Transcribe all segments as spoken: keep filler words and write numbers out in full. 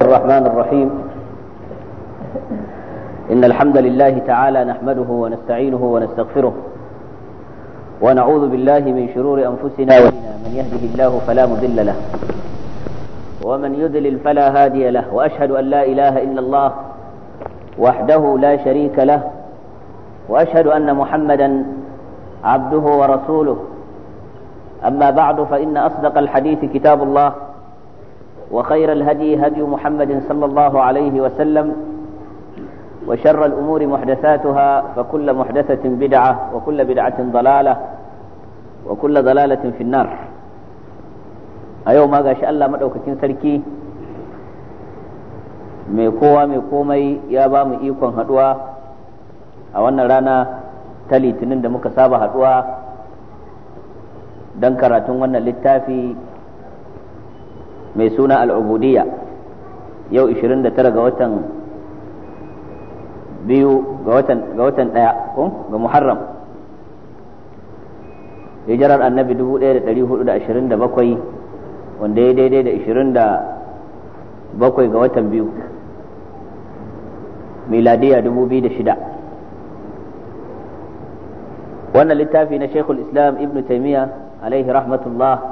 الرحمن الرحيم. إن الحمد لله تعالى نحمده ونستعينه ونستغفره ونعوذ بالله من شرور أنفسنا ومن يهده الله فلا مضل له ومن يضلل فلا هادي له، وأشهد أن لا إله إلا الله وحده لا شريك له، وأشهد أن محمدا عبده ورسوله. أما بعد، فإن أصدق الحديث كتاب الله، وخير الهدي هدي محمد صلى الله عليه وسلم، وشر الأمور محدثاتها، فكل محدثة بدعة وكل بدعة ضلالة وكل ضلالة في النار. أيوم ما شاء الله مدعوكتين سلكي ميقوى ميقومي يابا مئيكم هدوى أولنا رانا تلي تنند مكسابة هدوى دنكرة وانا للتافي mai suna al'ubudiyya. Yau ishirin da tara ga watan biyu ga watan ga watan daya ko ga Muharram, hijirar annabi dubu ɗaya da ɗari hudu da ashirin da bakwai, wanda ya daidai da ishirin da bakwai ga watan biyu miladiya dubu biyu da shida. Wannan littafi na Sheikhul Islam Ibn Taymiyyah alaihi rahmatullah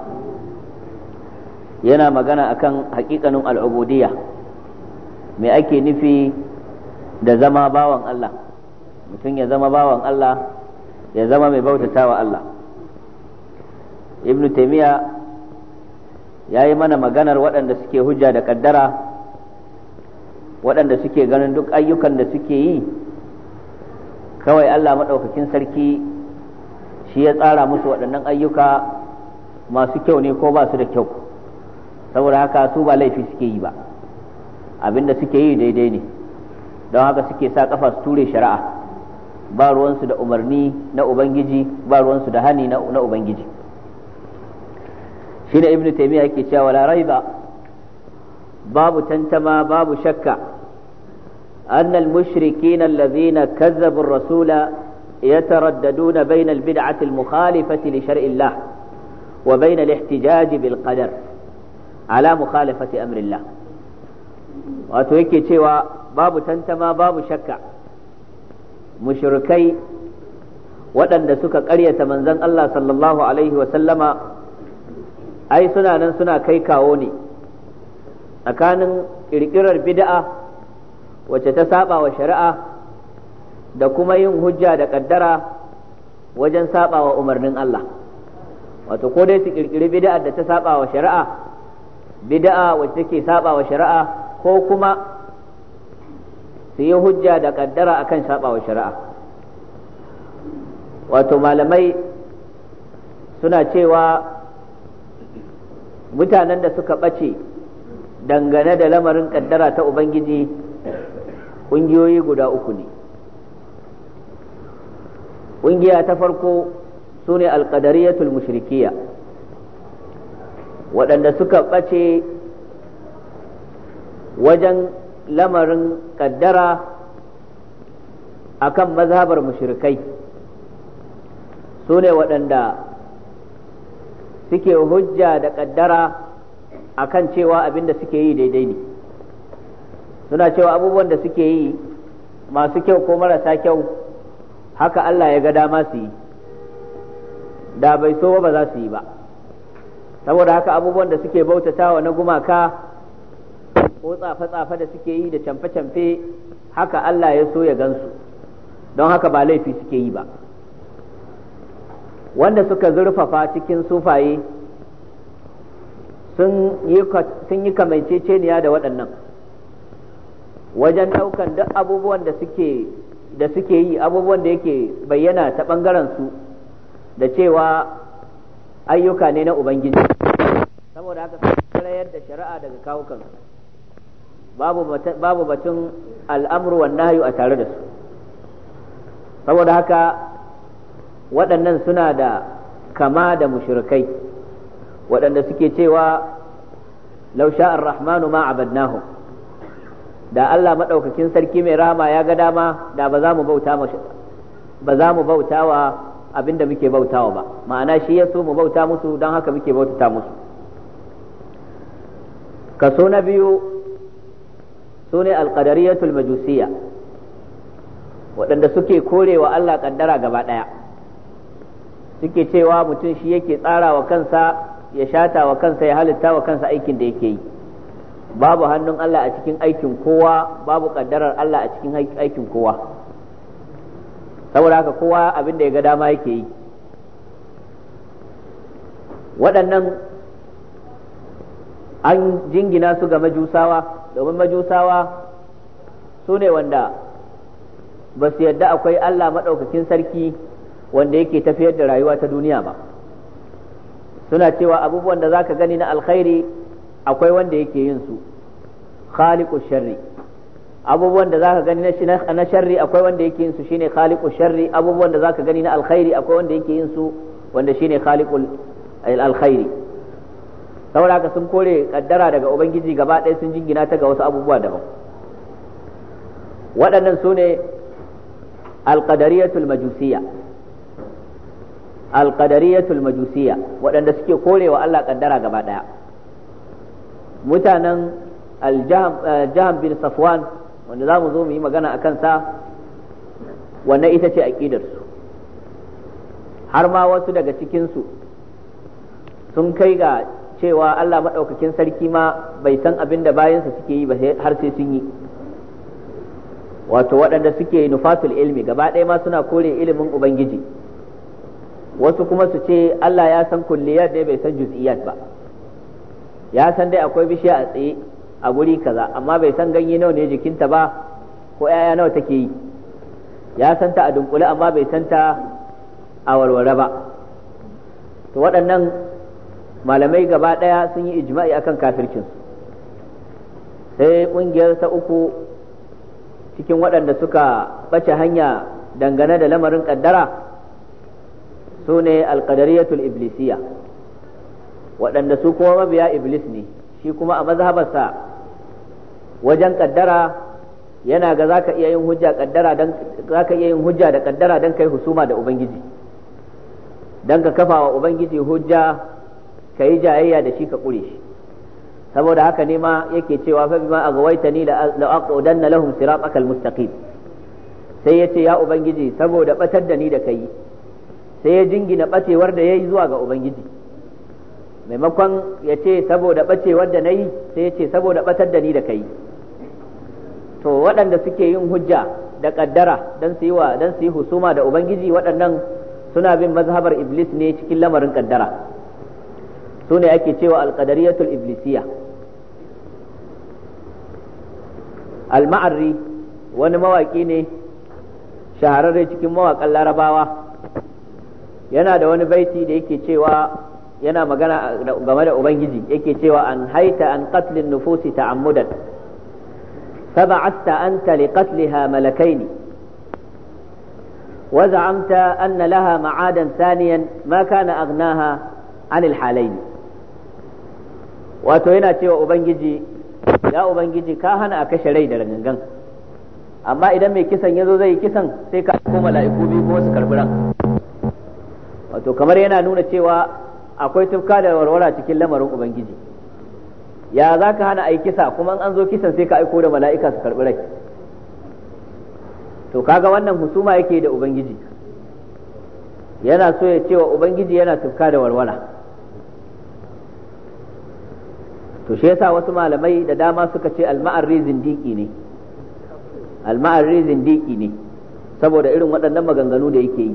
yana magana akan hakikanin al'ubudiyya, me ake nufi da zama bawan Allah, mutum ya zama bawan Allah, ya zama mai bautatawa Allah. Ibn Taymiyyah ya yi mana maganar waɗanda suke hujja da ƙaddara, waɗanda suke ganin duk ayyukan da suke yi kawai Allah maɗaukakin sarki shi ya tsara musu waɗannan ayyuka, masu kyau ne ko ba su da kyau, saboda haka su ba laifi suke yi ba, abinda suke yi daidai ne, don haka suke sa kafa su ture shari'a, ba ruwansu da umarni na ubangiji, ba ruwansu da hani na ubangiji. shi da ibnu taymiya yake cewa la raiba, babu tantama babu shakka, anna al-mushrikeen alladhina kazzabu ar-rasula yataraddaduna bayna al-bid'ati al-mukhalifati li shar'i Allah wa bayna al-ihtijaj bil qadar ala mukhalafati amrillah. Wato yake cewa babu tantama babu shakka, mushrikai waɗanda suka ƙaryata manzon Allah sallallahu alaihi wa sallama ai suna nan suna kai kawo ne tsakanin ƙirƙirar bid'a wacce ta saba wa shari'a da kuma yin hujja da ƙaddara wajen saba wa umarnin Allah. Wato ko dai su ƙirƙiri bid'a da ta saba wa shari'a, bid'a wacce take saba wa shari'a, ko kuma su yi hujja da kaddara akan saba wa shari'a. Wato malamai suna cewa mutanen da suka ɓace dangane da lamarin kaddara ta Ubangiji ƙungiyoyi guda uku ne. Ƙungiya ta farko su ne alƙadariyatul mushrikiyya, waɗanda suka ɓace wajen lamarin ƙaddara akan mazhabar mushrikai, su ne waɗanda suke hujja da ƙaddara akan cewa abin da suke yi daidai ne. Suna cewa abubuwan da suke yi masu kyau ko marasa kyau haka Allah ya ga dama su yi, da bai so ba za su yi ba. Saboda haka abubuwan da suke bautatawa na gumaka ko tsafe-tsafe da suke yi da camfe-camfe haka Allah ya so ya gansu, don haka ba laifi suke yi ba. Wanda suka zurfafa cikin sufaye sun yi kamanceceniya da waɗannan wajen ɗaukan duk abubuwan da suke da suke yi, abubuwan da yake bayyana ta ɓangaren su da cewa ayyuka ne na Ubangiji, saboda haka sun tsayar da shari'a daga kawukan, babu batun al'amru wan nahyu a tare da su. Saboda haka waɗannan suna da kama da mushrikai waɗanda suke cewa law sha'a ar-rahmanu ma abadnahu, da Allah madaukakin sarki mai rahama ya ga dama da ba za mu bauta ba za mu bautawa abinda muke bautawa ba, ma'ana shi ya so mu bauta musu, don haka muke bautata musu. Kaso na biyu sune alqadariyatul majusiyya waɗanda suke korewa Allah kaddara gaba ɗaya, suke cewa mutum shi yake tsara wa kansa, ya shata wa kansa, ya halitta wa kansa aikin da yake yi. Babu hannun Allah a cikin aikin kowa, babu kaddarar Allah a cikin aikin kowa. Saboda haka kowa abin da ya ga dama yake yi. Waɗannan an jingina su ga majusawa, domin majusawa su ne wanda ba su yadda akwai Allah maɗaukakin sarki wanda yake tafiyar da rayuwa ta duniya ba. Suna cewa abubuwan da za ka gani na alkhairi akwai wanda yake yin su, khaliqu sharri. Abubuwan da za ka gani na sharri akwai wanda yake yin su, shine khaliqu sharri. Abubuwan da za ka gani na alkhairi akwai wanda yake yin su, wanda shine khaliqul alkhairi. Saboda haka sun kore kaddara daga ubangiji gaba ɗaya, sun jingina ta ga wasu abubuwa daban. Waɗannan su ne alqadariyatul majusiyya alqadariyatul majusiyya waɗanda suke korewa Allah kaddara gaba ɗaya. Mutanen aljaham bin Safwan, wanda za mu zo mu yi magana a kansa, wannan ita ce aƙidarsu. Har ma wasu daga cikinsu sun kai ga cewa Allah maɗaukakin sarki ma bai san abin da bayansa suke yi ba har sai sun yi. Wato waɗanda suke nufatul ilmi gaba ɗaya ma suna kore ilimin Ubangiji. Wasu kuma su ce Allah ya san kulliyat ne, bai san juz'iyat ba. Ya san dai akwai bishiya a tsaye a guri kaza, amma bai san ganye nawa ne jikinta ba ko ‘ya'ya nawa take yi. Ya san ta a dunkule amma bai san ta a warware ba. To waɗannan malamai gaba ɗaya sun yi ijma'i akan kafircinsu. Sai ƙungiyar ta uku cikin waɗanda suka ɓace hanya dangane da lamarin ƙaddara su ne alƙadariyatul iblisiyya, waɗanda su kuma mabiya iblis ne. Shi kuma a mazhabarsa wajen ƙaddara yana ga zaka iya yin hujja ƙaddara dan zaka iya yin hujja da ƙaddara dan kai husuma da ubangiji, dan ka kafa wa ubangiji hujja, ka yi jayayya da shi ka ƙure shi. Saboda haka ne ma yake cewa fa bima aghwaytani la aqudanna lahum siratakal mustaqim. Sai yace ya ubangiji saboda batar da ni da kai, sai ya jingina bacewar da yayi zuwa ga ubangiji. Maimakon ya ce saboda bacewar da nayi, sai ya ce saboda batar da ni da kai. To waɗanda suke yin hujja da kaddara dan su yi wa dan su yi husuma da ubangiji, waɗannan suna bin mazhabar iblis ne cikin lamarin kaddara. Su ne ake cewa alqadariyatul iblisiyya. Al-Ma'arri wani mawaki ne shahararre cikin mawaƙan Larabawa, yana da wani baiti da yake cewa, yana magana game da ubangiji, yake cewa an haita an qatlin nufusi ta'ammudan fab'athta anta liqatliha malakaini wa za'amta anna laha ma'adan thaniyan ma kana aghnaha 'anil halayn. Wato yana cewa ubangiji, ya ubangiji ka hana a kashe rai da gangan, amma idan mai kisan yazo zai yi kisan sai ka ko mala'iku biyu kuma su karbi ran. Wato kamar yana nuna cewa akwai tufka da warwara cikin lamarin ubangiji. Ya za ka hana a yi kisa kuma an zo kisan sai ka aiko da mala'ika su karbi rai? To kaga wannan husuma yake da ubangiji, yana so ya cewa ubangiji yana tufka da warwara. To shi yasa wasu malamai da dama suka ce al-Ma'arri zindiki ne, al-Ma'arri zindiki ne saboda irin waɗannan maganganu da yake yi.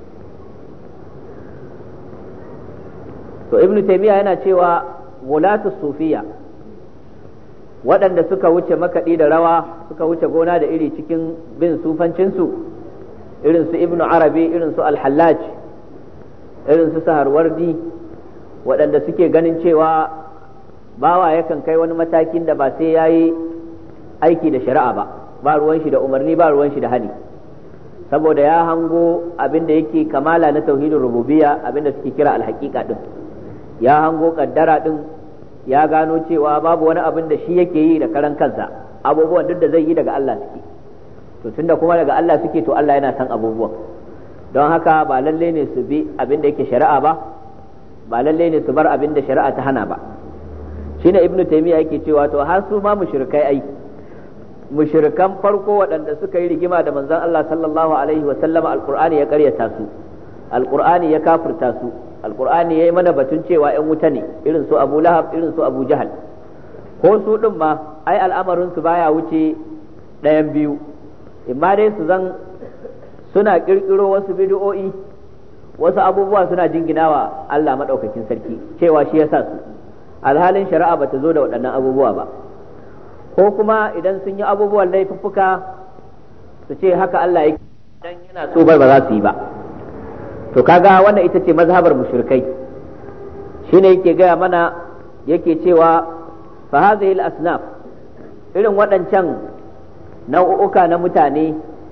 To Ibn Taymiyyah yana cewa gulatu sufiya, waɗanda suka wuce makaɗi da rawa, suka wuce gona da iri cikin bin sufancinsu, irin su Ibn Arabi, irin su Al-Hallaj, irin su Saharwardi, waɗanda suke ganin cewa bawa yakan kai wani matakin da ba sai ya yi aiki da shari'a ba, ba ruwan shi da umarni, ba ruwan shi da hali, saboda ya hango abin da yake kamala na tauhidin rububiyya, abin da suke kira alhaqiqa din. Ya hango kaddara din, ya gano cewa babu wani abin da shi yake yi da karan kansa, abubuwan duk da zai yi daga Allah suke. To tunda kuma daga Allah suke, to Allah yana san abubuwan, don haka ba lalle ne su bi abin da yake shari'a ba, ba lalle ne su bar abin da shari'a ta hana ba. Shine Ibn Taymiyyah yake cewa to har su ma mushrikai ai mushrikan farko waɗanda suka yi rigima da manzon Allah sallallahu alaihi wa sallama alqur'ani ya ƙaryata su alqur'ani ya kafirta su alqur'ani yayi mana batun cewa ƴan wuta ne irin su Abu Lahab irin su Abu Jahal ko su din ma ai al'amarin su baya wuce ɗayan biyu imma dai su zan suna kirkiro wasu bid'o'i wasu abubuwa suna jinginawa Allah madaukakin sarki cewa shi yasa su alhalin shari'a bata zo da waɗannan abubuwa ba ko kuma idan sun yi abubuwan laifuffuka su ce haka Allah yake dan yana so ba za su yi ba to kaga wannan ita ce mazhabar mushrikai shine yake gaya mana yake cewa fa hadhihi al-asnaf irin waɗancan nau'uka na mutane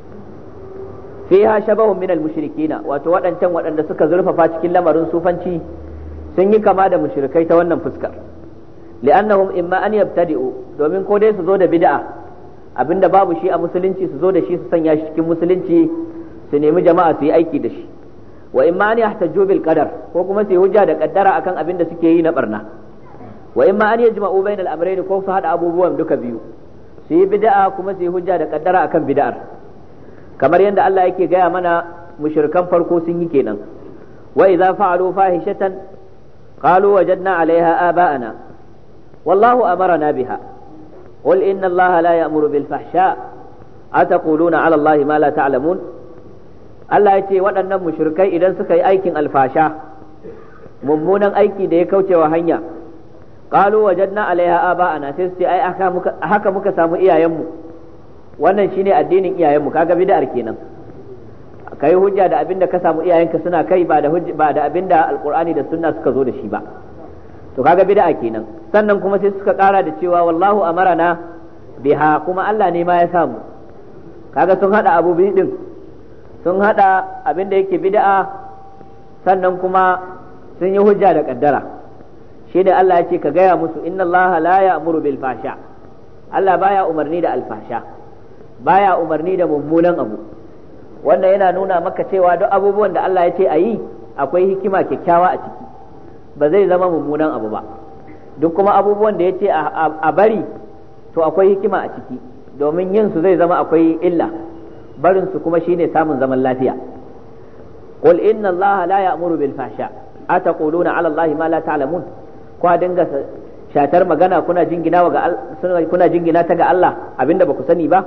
fiha shabahun min al-mushrikina wato waɗancan waɗanda suka zurfafa cikin lamarin sufanci sun yi kama da mushrikai ta wannan fuskar li'annahum imma an yabtadi'u domin ko dai su zo da bid'a abinda babu shi a musulunci su zo da shi su sanya shi cikin musulunci su nemi jama'a su yi aiki da shi wa imma an yahtaju bil qadar ko kuma su yi hujja da kaddara akan abin da suke yi na barna wa imma an yajma'u bainal amrayn ko su hada abubuwan duka biyu su yi bid'a kuma su yi hujja da kaddara akan bid'ar kamar yadda Allah yake gaya mana mushrikan farko sun yi kenan wa idza fa'alu fahishatan qalu wajadna 'alayha aba'ana wallahu amarna biha qul inna Allaha la ya'muru bil fahsha ataquluna 'ala Allahi ma la ta'lamun Allah yace waɗannan mushrikai idan suka yi aikin alfasha mummunan aiki da ya kaucewa hanya qalu wajadna 'alayha aba'ana sai su ce ai haka muka samu iyayenmu wannan shine addinin iyayenmu kaga bid'ar kenan kai hujja da abinda ka samu iyayenka suna kai ba da hujja ba da abinda alqur'ani da sunna suka zo da shi ba to kaga bid'a kenan sannan kuma sai suka kara da cewa wallahu amarana biha kuma Allah ne ma ya samu kaga sun hada abu biyu din sun hada abinda yake bid'a sannan kuma sun yi hujja da kaddara shi da Allah ya ce ka gaya musu inna Allah la ya'muru bil fahsha Allah baya umarni da alfasha baya umarni da mummunan abu wannan yana nuna maka cewa duk abubuwan da Allah ya ce a yi akwai hikima kyakkyawa a ciki ba zai zama mummunan abu ba duk kuma abubuwan da ya ce a bari to akwai hikima a ciki domin yin su zai zama akwai illa barin su kuma shine samun zaman lafiya qul inna Allah la ya'muru bil fahsha ataquluna 'ala Allah ma la ta'lamun ko dinga shatar magana kuna jingina ga kuna jingina ta ga Allah abinda baku sani ba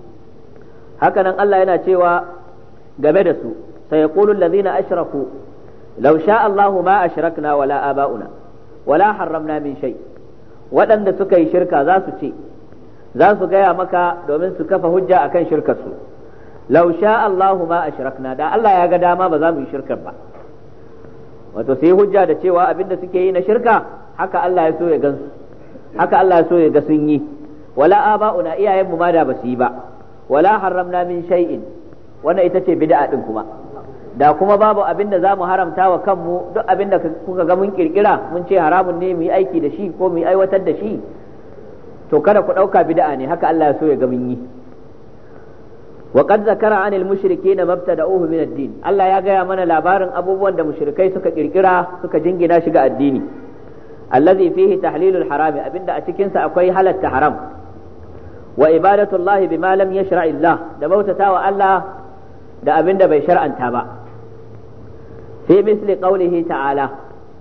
haka nan Allah yana cewa game da su sai yaqulu allazina ashraku law sha Allahu ma ashrakna wala aba'una wala harramna min shay waɗanda suka yi shirka za su ce za su gaya maka domin su kafa hujja akan shirkar su law sha Allahu ma ashrakna da Allah ya ga dama ba za mu yi shirkar ba wato sai hujja da cewa abinda suke yi na shirka haka Allah ya so ya gansu haka Allah ya so ya ga sun yi wala aba'una iyayenmu ma da basu yi ba wala haramna min shay'in wannan ita ce bid'a din kuma da kuma babu abinda zamu haramta wa kanmu duk abinda kuka ga mun kirkira mun ce haramun ne mu yi aiki da shi ko mu yi aiwatar da shi to kada ku dauka bid'a ne haka Allah ya so ya ga mun yi wa qad zakara anil mushrikeena mabtada'uhu min ad-din Allah ya gaya mana labarin abubuwan da mushrikai suka kirkira suka jingina shi ga addini allazi fihi tahlilul harami abinda a cikin sa akwai halatta haram wa ibadatullahi bima lam yashra' Allah da bautatawa Allah da abinda bai shar'anta ba fi misli qawlihi ta'ala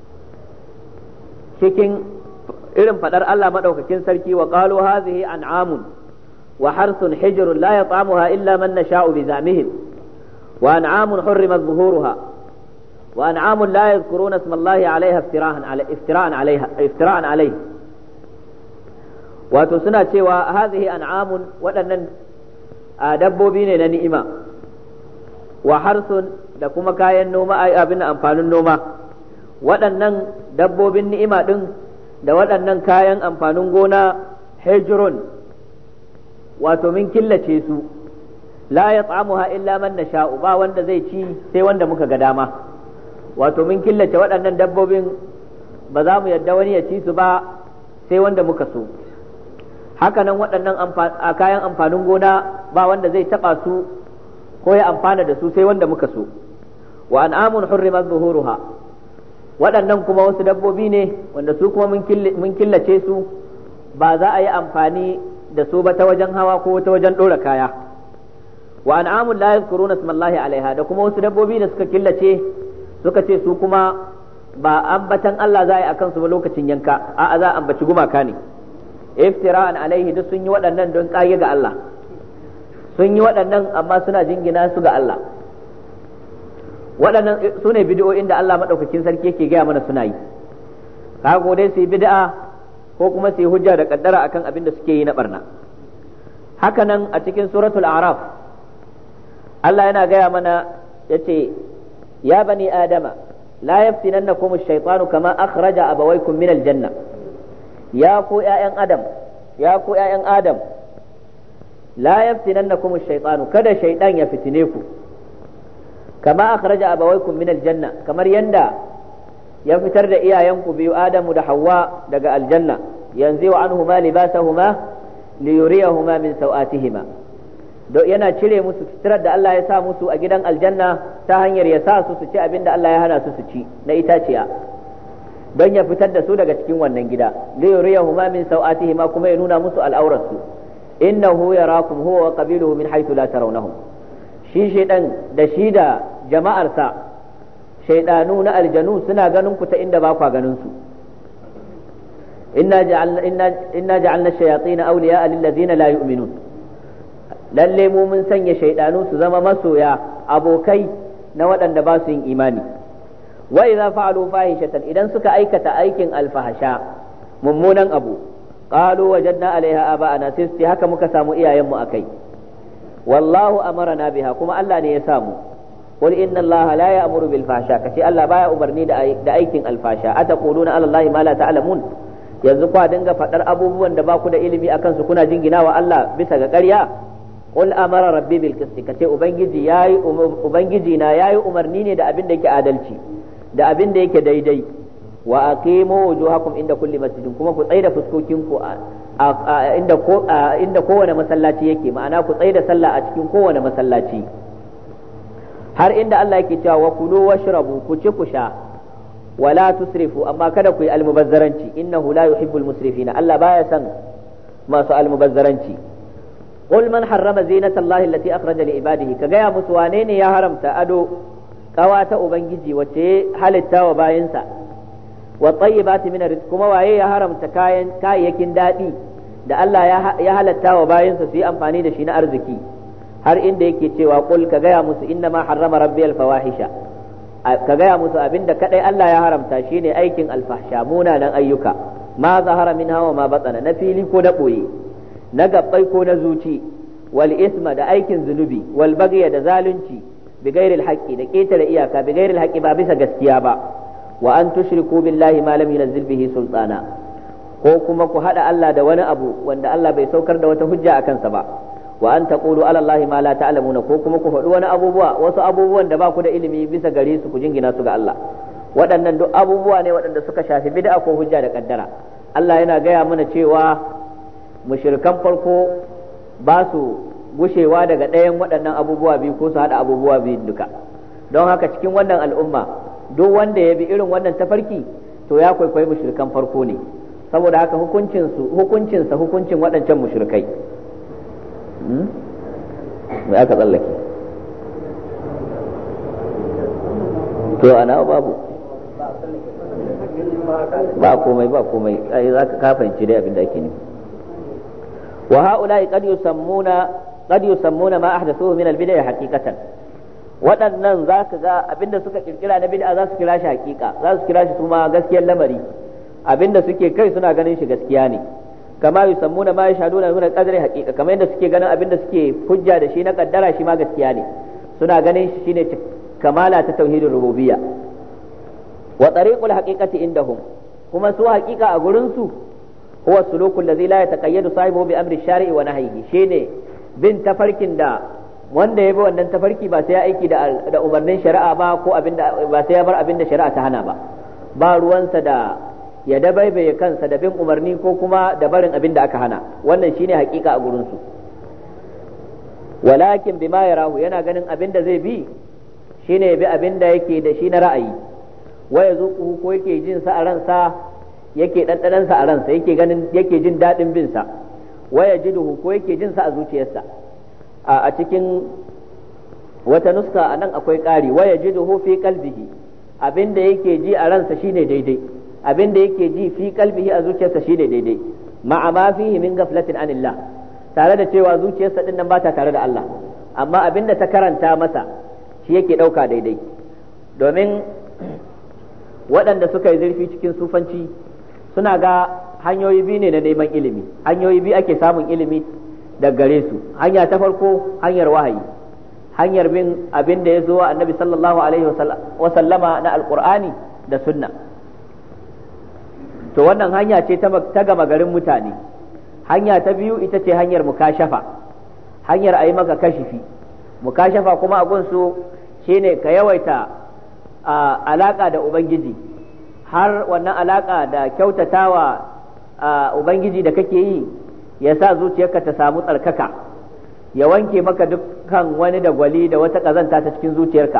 cikin irin fadar Allah madaukakin sarki wa qalu hadhihi an'amun wa harsun hijrun la yat'amuha illa man nasha'u bi zamihim wa an'amun hurrimat zuhuruha wa an'amun la yadhkuruna isma Allah 'alayha iftira'an 'alayha iftira'an 'alayha iftira'an 'alayha wato suna cewa hadhihi an'amun waɗannan dabbobi ne na ni'ima wa harsun da kuma kayan noma abin amfanin noma waɗannan dabbobin ni'ima din da waɗannan kayan amfanin gona hijrun wato min killace su la yat'amuha illa man nasha'u ba wanda zai ci sai wanda muka ga dama wato min killace waɗannan dabbobin ba za mu yadda wani ya ci su ba sai wanda muka so haka nan waɗannan kayan amfanin gona ba wanda zai taɓa su ko ya amfana da su sai wanda muka so wa an'amun hurrimat zuhuruha waɗannan kuma wasu dabbobi ne wanda su kuma mun killace su ba za a yi amfani da su ba ta wajen hawa ko ta wajen dora kaya wa an'amun la yadhkuruna ismallahi alaiha da kuma wasu dabbobi da suka killace suka ce su kuma ba ambatan Allah za a yi akan su ba lokacin yanka a'a za a ambaci gumaka ne iftira'an alaihi duk sun yi waɗannan don kage ga Allah sun yi waɗannan amma suna jingina su ga Allah waɗannan su ne bid'o'in da Allah madaukakin sarki yake gaya mana suna yi kago dai su yi bid'a ko kuma su yi hujja da kaddara akan abin da suke yi na barna haka nan a cikin suratul a'raf Allah yana gaya mana yace ya bani adama la yaftinannakum ash-shaytanu kama akhraja abawaykum min al-janna ya ku ƴaƴan adam ya ku ƴaƴan adam la yaftinannakum ash-shaytanu kada shaytan ya fitine ku kama akhraja abawaykum min al-janna kamar yanda ya fitar da iyayenku biyu Adamu da Hawwa daga aljanna yanzu wa anhuma libasahuma liyuriyahuma min sawatihima do yana cire musu fitrar da Allah ya sa musu a gidan aljanna ta hanyar ya sa su su ci abinda Allah ya hana su su ci na itaciya don ya fitar da su daga cikin wannan gida liyuriyahuma min sawatihima kuma ya nuna musu al'aurarsu innahu yarakum huwa wa qabiluhu min haythu la tarawnahum shi shaydan da shi da jama'arsa shaydanu na aljanu suna ganin ku ta inda ba kwa ganin su inna ja'alna inna inna ja'alna ash-shayatin awliya'a lil ladzina la yu'minun lalle mu mun sanya shaydanu su zama masoya abokai na waɗanda ba su yin imani wa idza fa'alu fahishatan idan suka aikata aikin alfahasha mummunan abu qalu wajadna 'alayha aba'ana sai su haka muka samu iyayenmu akai wallahu amarna biha kuma Allah ne ya samu qul inna allaha la ya'muru bil fahsha kace Allah baya umarni da aikin alfasha ataquluna 'ala allahi ma la ta'lamun yanzu kwa dinga fadar abubuwan da ba ku da ilimi akan su kuna jinginawa Allah bisa ga ƙarya qul amara rabbi bil qisti kace ubangiji yayi ubangiji na yayi umarni ne da abin da yake adalci da abin da yake daidai wa aqimu wujuhakum inda kulli masjidin kuma ku tsaida fuskokin ku inda ko inda kowane masallaci yake ma'ana ku tsaida sallah a cikin kowane masallaci har inda Allah yake cewa wa kulu washrabu ku ci ku sha wala tusrifu amma kada ku yi almubazzaranci innahu la yuhibbul musrifina Allah baya san masu almubazzaranci qul man harrama zinata Allah allati akhraja li ibadihi kaga ya musu wane ne ya haramta ado kawata ubangiji wace halitta wa bayinsa wa tayyibati min rizq kuma waye ya haramta kayan kayayyakin dadi da Allah ya halatta wa bayinsa su yi amfani da shi na arziki har inda yake cewa qul ka gaya musu inna ma harrama rabbi al-fawahisha ka gaya musu abinda kadai Allah ya haramta shine aikin alfahsha munanan ayyuka ma zahara minha wa ma batana na fili ko na boye na gabbai ko na zuci wal isma da aikin zunubi wal baghy da zalunci bi ghairi al-haqqi da ketare iyaka bi ghairi al-haqqi ba bisa gaskiya ba wa an tushriku billahi ma lam yunzil bihi sultana ko kuma ku hada Allah da wani abu wanda Allah bai saukar da wata hujja akan sa ba wa an taqulu ala allahi ma la ta'lamuna ko kuma ku faɗi wani abubuwa wasu abubuwan da ba ku da ilimi bisa gare su ku jingina su ga Allah waɗannan duk abubuwa ne waɗanda suka shafi bid'a ko hujja da kaddara Allah yana gaya mana cewa mushrikan farko ba su gushewa daga ɗayan waɗannan abubuwa biyu ko su haɗa abubuwa biyu duka don haka cikin wannan al'umma duk wanda ya bi irin wannan tafarki to ya kwaikwayi mushrikan farko ne saboda haka hukuncin su hukuncin sa hukuncin waɗancan mushrikai mai aka tsallake to ana babu ba komai ba komai ai za ka fahimci dai abin da ake nufi wa ha'ula'i qad yusammuna qad yusammuna ma ahdathuhu min al-bid'ah haqiqatan waɗannan za ka ga abinda suka kirkira na bid'a za su kira shi hakika za su kira shi kuma gaskiyar lamari abinda suke kai suna ganin shi gaskiya ne kama yusammuna ma yashhaduna min al-qadri haqiqa kamar yadda suke ganin abinda suke hujja da shi na kaddara shi ma gaskiya ne suna ganin shi shine kamala ta tauhidin rububiyya wa tariqul haqiqati indahum kuma su haqiqa a gurin su huwa sulukul ladzi la yataqayyadu sahibihi bi amri shari'i wa nahyihi shine bin tafarkin da wanda ya bi wannan tafarki ba sai ya aiki da da umarnin shari'a ba ko abinda ba sai ya bar abinda shari'a ta hana ba ba ruwansa da ya dabaibaye kansa da bin umarni ko kuma da barin abinda aka hana wannan shine hakika a gurin su walakin bima yarahu yana ganin abinda zai bi shine bi abinda yake da shi na ra'ayi wa yazuqu ko yake jin sa a ransa yake dandanan sa a ransa yake ganin yake jin dadin bin sa wa yajiduhu ko yake jin sa a zuciyarsa. A cikin wata nuska anan akwai ƙari wa yajiduhu fi qalbihi, abinda yake ji a ransa shine daidai, abinda yake ji fi qalbihi a zuciyarsa shine daidai, ma'a ma fihi min ghaflatin anillah, tare da cewa zuciyarsa din nan bata tare da Allah, amma abinda ta karanta masa shi yake dauka daidai. Domin waɗanda suka yi zurfi cikin sufanci suna ga hanyoyi biyu ne na neman ilimi, hanyoyi biyu ake samun ilimi da gare su. Hanya ta farko hanyar wahayi, hanyar bin abin da ya zo wa annabi sallallahu alaihi wa sallama na alqur'ani da sunna. To wannan hanya ce ta gama garin mutane. Hanya ta biyu ita ce hanyar mukashafa, hanyar a yi maka kashifi. Mukashafa kuma a gunsu shine ka yawaita alaka da ubangiji, har wannan alaka da kyautatawa ubangiji da kake yi ya sa zuciyarka ta samu tsarkaka, ya wanke maka dukkan wani dagwali da wata kazanta ta cikin zuciyarka.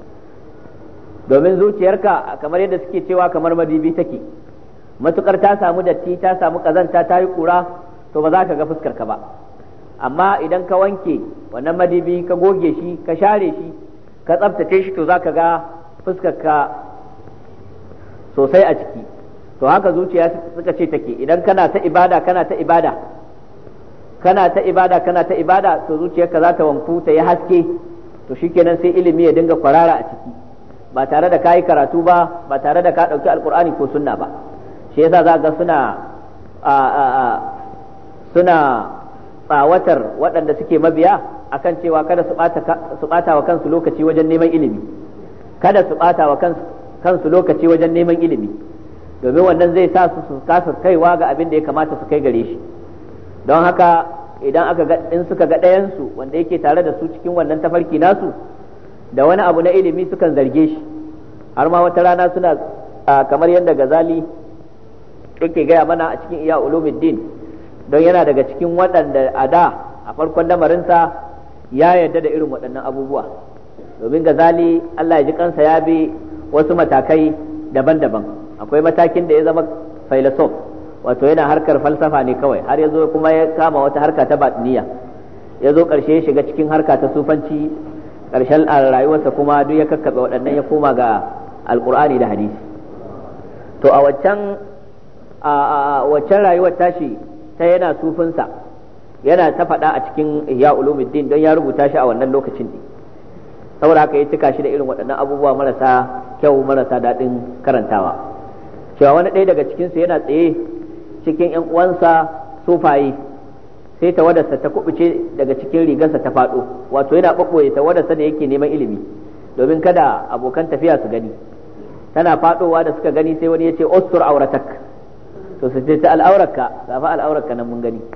Domin zuciyarka kamar yadda suke cewa kamar madibi take, matukar ta samu datti, ta samu kazanta, ta yi kura, to ba za ka ga fuskarka ba. Amma idan ka wanke wannan madibi, ka goge shi, ka share shi, ka tsaftace shi, to za ka ga fuskarka sosai a ciki. To haka zuciya suka ce take, idan kana ta ibada kana ta ibada kana ta ibada kana ta ibada to zuciyarka za ta wanku, ta yi haske, to shikenan sai ilimi ya dinga kwarara a ciki, ba tare da kayi karatu ba, ba tare da ka dauki alkur'ani ko sunna ba. Shi yasa za ga suna a a a suna tsawatar waɗanda suke mabiya akan cewa kada su bata su bata wa kansu lokaci wajen neman ilimi, kada su bata wa kansu kansu lokaci wajen neman ilimi, domin wannan zai sa su su kasa kaiwa ga abin da ya kamata su kai gare shi. Don haka idan aka ga in suka ga ɗayan su wanda yake tare da su cikin wannan tafarki nasu da wani abu na ilimi sukan zarge shi, har ma wata rana suna kamar yadda Gazali yake gaya mana a cikin Ihya Ulumuddin, don yana daga cikin waɗanda a da a farkon lamarinsa ya yarda da irin waɗannan abubuwa. Domin Gazali Allah ya ji kansa ya bi wasu matakai daban-daban. Akwai matakin da ya zama filosof, wato yana harkar falsafa ne kawai, har ya zo kuma ya kama wata harka ta batiniya, ya zo ƙarshe ya shiga cikin harka ta sufanci, ƙarshen rayuwarsa kuma duk ya kakkaɓe waɗannan ya koma ga alƙur'ani da hadisi. To a waccan a waccan rayuwar tashi ta yana sufinsa, yana ta faɗa a cikin Ihya Ulumuddin, don ya rubuta shi a wannan lokacin ne. Saboda haka ya cika shi da irin waɗannan abubuwa marasa kyau, marasa daɗin karantawa. Cewa wani ɗaya daga cikinsu yana tsaye cikin ‘yan uwansa sufaye, sai tawadarsa ta kubuce daga cikin rigarsa ta faɗo, wato yana ɓaɓɓoye tawadarsa da yake neman ilimi domin kada abokan tafiya su gani. Tana faɗowa da suka gani sai wani ya ce ustur auratak, to su ce ta al'aurarka, gafa al'aurarka nan mun gani.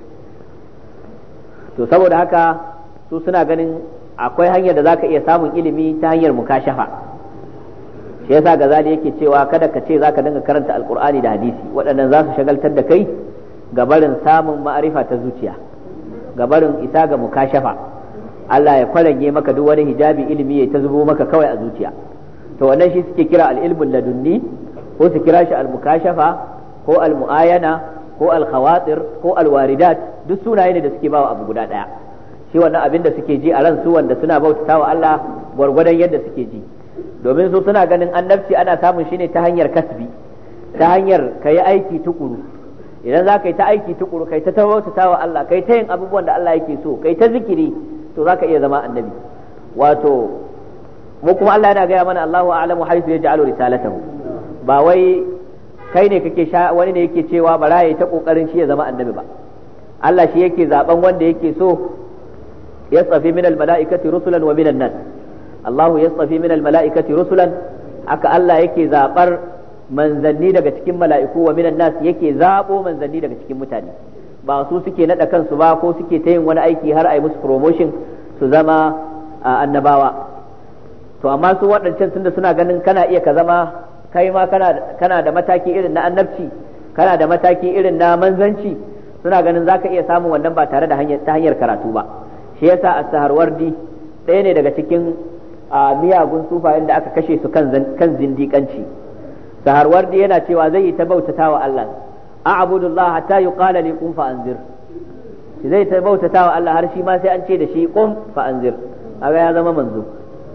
To saboda haka su suna ganin akwai hanyar da zaka iya samun ilimi ta hanyar mukashafa. Shi yasa Gazali yake cewa kada ka ce zaka dinga karanta alqur'ani da hadisi, waɗannan za su shagaltar da kai ga barin samun ma'arifa ta zuciya, ga barin isa ga mukashafa. Allah ya kwarage maka duk wani hijabi, ilimi ya ta zubo maka kawai a zuciya. To wannan shi suke kira al-ilmul ladunni, ko su kira shi al-mukashafa ko al-mu'ayana ko al-khawatir ko al-waridat, duk sunaye ne da suke bawa abu guda daya. Shi wannan abin da suke ji a ran su, wanda suna bautawa Allah gwargwadon yadda suke ji. Domin su suna ganin annabci ana samun shi ne ta hanyar kasbi, ta hanyar ka yi aiki tukuru. Idan za ka yi ta aiki tukuru, kai ta tawautata wa Allah, kai ta yin abubuwan da Allah yake so, kai ta zikiri, to za ka iya zama annabi. Wato mu kuma Allah yana gaya mana Allahu a'lamu haythu yaj'alu risalatahu, ba wai kai ne kake sha wani ne yake cewa bara yayi ta kokarin shi ya zama annabi ba. Allah shi yake zaben wanda yake so, yasafi min al-mala'ikati rusulan wa min an-nas. Allahu yasafi min al-mala'ikati rusulan, aka Allah yake zabar manzanni daga cikin mala'iku, wa minan nas yake zabo manzanni daga cikin mutane. Ba su suke nada kansu ba, ko suke ta yin wani aiki har a yi musu promotion su zama annabawa. To amma su waɗancan tunda suna ganin kana iya ka zama kai ma kana kana da mataki irin na annabci, kana da mataki irin na manzanci, suna ganin zaka iya samun wannan ba tare da hanyar ta hanyar karatu ba. Shi yasa as-Saharwardi ɗaya ne daga cikin a miyagun sufayen da aka kashe su kan kan zindiƙanci. Saharwardi yana cewa zai yi ta bautata wa Allah, a'budullah hatta yuqala li qum fa anzir, zai ta bautatawa Allah har shi ma sai an ce da shi qum fa anzir kaga ya zama manzo.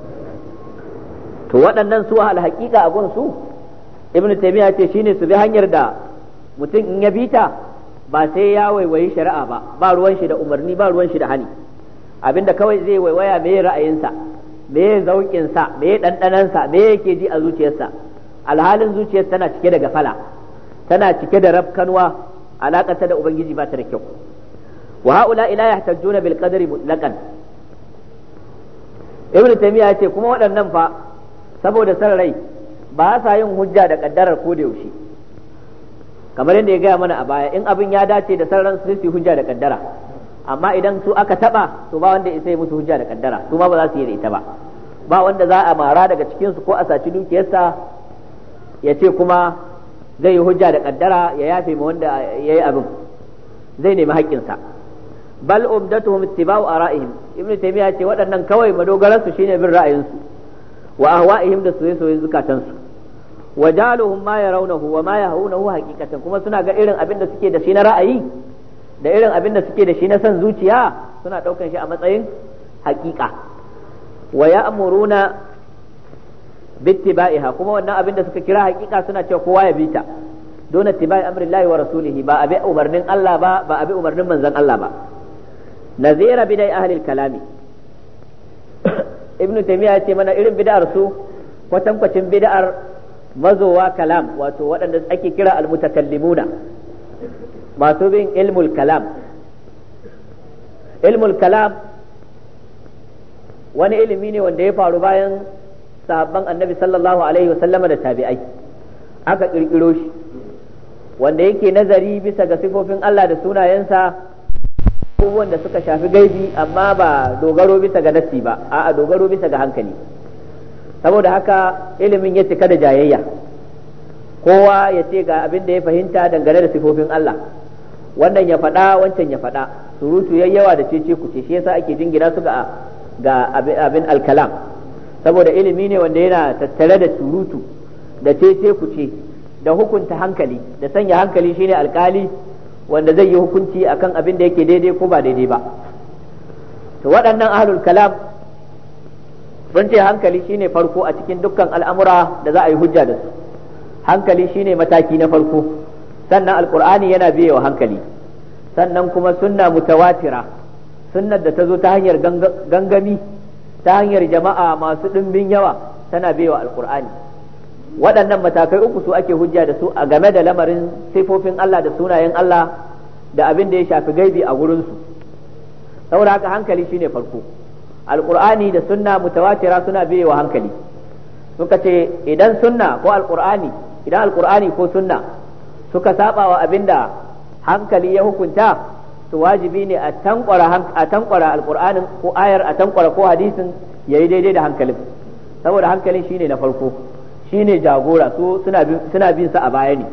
to waɗannan su al haqiqa a gun su ibnu taymiya ce shine su bi hanyar da mutum in ya bita ba sai ya waiwayi shari'a ba ba ruwan shi da umarni ba ruwan shi da hani abinda kawai zai waiwaya me ra'ayinsa me zaukin sa me dandanan sa me yake ji a zuciyarsa alhalin zuciyarsa tana cike da gafala tana cike da rafkanwa alaƙarta da ubangiji ba ta da kyau. wa haula ila yahtajuna bil qadri mutlaqan ibnu taymiya ce kuma waɗannan fa saboda san rai ba sa yin hujja da kaddarar ko da yaushe kamar yadda ya gaya mana a baya in abin ya dace da san ran su su hujja da kaddara amma idan su aka taba to ba wanda sai musu hujja da kaddara su ma ba za su yi da ita ba ba wanda za a mara daga cikin su ko a saci dukiyarsa ya ce kuma zai yi hujja da kaddara ya yafe ma wanda ya yi abin zai nemi haƙƙinsa bal umdatuhum ittiba'u ara'ihim ibnu taymiya ce waɗannan kawai madogaran su shine bin ra'ayinsu wa ahwa'ihim da soyayyen zukatan su wa jaluhum ma yarawnahu wa ma yahawnahu haqiqatan kuma suna ga irin abin da suke da shi na ra'ayi da irin abin da suke da shi na san zuciya suna daukan shi a matsayin haqiqa wa ya'muruna bittiba'iha kuma wannan abin da suka kira haqiqa suna cewa kowa ya bita dona tibai amrillahi wa rasulihi ba abi umarnin Allah ba ba abi umarnin manzon Allah ba nazira bidai ahli kalami ibnu taymiya ya ce mana irin bid'ar su kwatankwacin bid'ar mazowa kalam wato waɗanda ake kira almutakallimuna masu bin ilmul kalam ilmul kalam wani ilimi ne wanda ya faru bayan sahabban annabi sallallahu alaihi wasallama da tabi'ai aka kirkiro shi wanda yake nazari bisa ga sifofin Allah da sunayensa abubuwan da suka shafi gaibi amma ba dogaro bisa ga nassi ba a'a dogaro bisa ga hankali saboda haka ilimin ya cika da jayayya kowa ya ce ga abin da ya fahimta dangane da sifofin Allah wannan ya faɗa wancan ya faɗa surutu yayyawa da cece kuce shi yasa ake jingina su ga ga abin alkalam saboda ilimi ne wanda yana tattare da surutu da cece kuce da hukunta hankali da sanya hankali shine alkali wanda zai yi hukunci akan abin da yake daidai ko ba daidai ba to waɗannan ahlul kalam sun ce hankali shine farko a cikin dukkan al'amura da za a yi hujja da su hankali shine mataki na farko sannan alqur'ani yana biye wa hankali sannan kuma sunna mutawatira sunnar da ta zo ta hanyar gangami ta hanyar jama'a masu ɗimbin yawa tana biye wa alqur'ani waɗannan matakai uku su ake hujja da su a game da lamarin sifofin Allah da sunayen Allah da abin da ya shafi gaibi a gurinsu saboda haka hankali shine farko alqur'ani da sunna mutawatira suna biye wa hankali suka ce idan sunna ko alqur'ani idan alqur'ani ko sunna suka saba wa abinda hankali ya hukunta to wajibi ne a tankwara a tankwara alqur'anin ko ayar a tankwara ko hadisin yayi daidai da hankalin saboda hankalin shine na farko shine jagora su suna bin suna bin sa a baya ne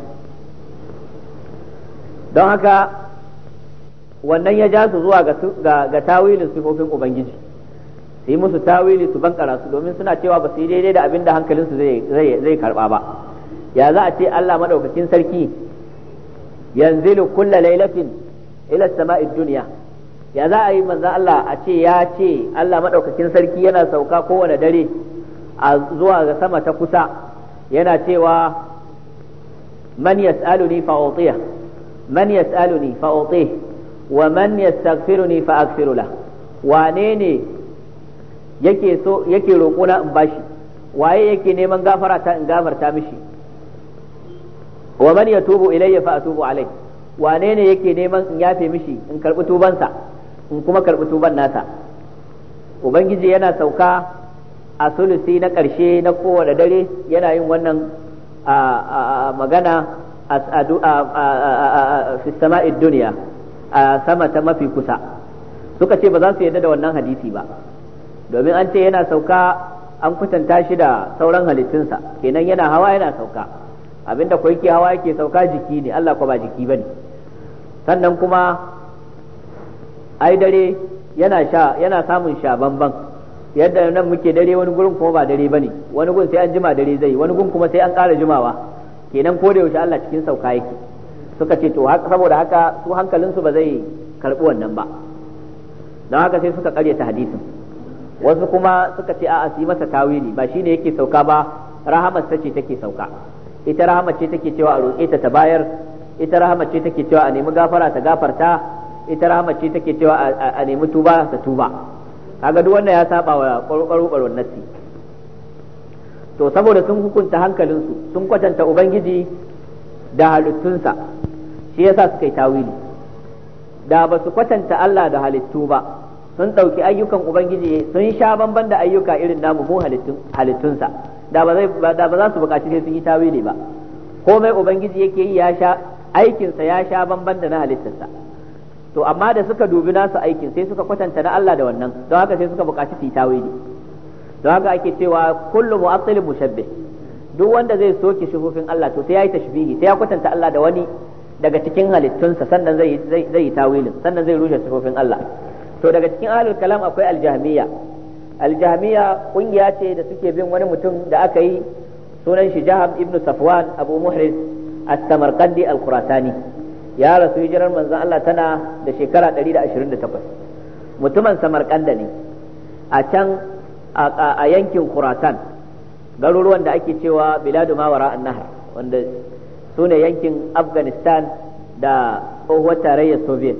don haka wannan ya ja su zuwa ga ga tawilin sifofin ubangiji su yi musu tawili su bankara su domin suna cewa ba su yi daidai da abin da hankalinsu zai zai karba ba ya za a ce Allah madaukakin sarki yanzilu kulla lailatin ila sama'id dunya ya za a yi manzo Allah a ce ya ce Allah madaukakin sarki yana sauka kowane dare a zuwa ga sama ta kusa yana cewa man yas'aluni fa utiya man yas'aluni fa utih wa man yastaghfiruni fa aghfiru lah wane ne yake so yake roƙo na in bashi waye yake neman gafara ta in gafarta mishi wa man yatubu ilayya fa atubu alayhi wane ne yake neman in yafe mishi in karbi tubansa in kuma karbi tuban nasa ubangiji yana sauka a sulusi na ƙarshe na kowane dare yana yin wannan magana a fi sama'id duniya a sama ta mafi kusa suka ce ba za su yarda da wannan hadisi ba domin an ce yana sauka an kwatanta shi da sauran halittunsa kenan yana hawa yana sauka abinda ko yake hawa yake sauka jiki ne Allah ko ba jiki bane sannan kuma ai dare yana sha yana samun sha bamban yadda nan muke dare wani gurin kuma ba dare bane wani gun sai an jima dare zai wani gun kuma sai an ƙara jimawa kenan ko da yaushe Allah cikin sauka yake suka ce to saboda haka su hankalinsu ba zai karbi wannan ba, don haka sai suka karyata hadisin. Wasu kuma suka ce a'a su yi masa tawili, ba shine yake sauka ba, rahamar ta ce take sauka. Ita rahamar ce take cewa a roƙe ta ta bayar, ita rahamar ce take cewa a nemi gafara ta gafarta, ita rahamar ce take cewa a nemi tuba ta tuba. Kaga duk wannan ya saba wa ƙwarƙwaro nassi. To saboda sun hukunta hankalinsu, sun kwatanta ubangiji da halittunsa, shi yasa suka yi tawili. Da ba su kwatanta Allah da halittu ba, sun ɗauki ayyukan ubangiji sun sha bamban da ayyuka irin namu mu halittunsa, da ba za su buƙaci sai sun yi tawili ba. Komai ubangiji yake yi ya sha aikinsa ya sha bamban da na halittarsa. To amma da suka dubi nasu aikin sai suka kwatanta na Allah da wannan, don haka sai suka buƙaci su yi tawili. Don haka ake cewa kullu mu'attilin mushabbih, duk wanda zai soke shufufin Allah to sai ya yi tashbihi, sai ya kwatanta Allah da wani daga cikin halittunsa, sannan zai zai yi tawilin, sannan zai rushe shufufin Allah. To daga cikin ahlul kalam akwai aljahmiya. Aljahmiya kungiya ce da suke bin wani mutum da aka yi sunan shi Jaham ibn Safwan Abu Muhriz as-Samarqandi al-Khurasani, ya rasu hijirar manzon Allah tana da shekara ɗari da ashirin da takwas. Mutumin Samarkanda ne a can a yankin Khurasan, garuruwan da ake cewa biladu ma wara an-nahar, wanda su ne yankin Afghanistan da tsohuwar tarayyar Soviet.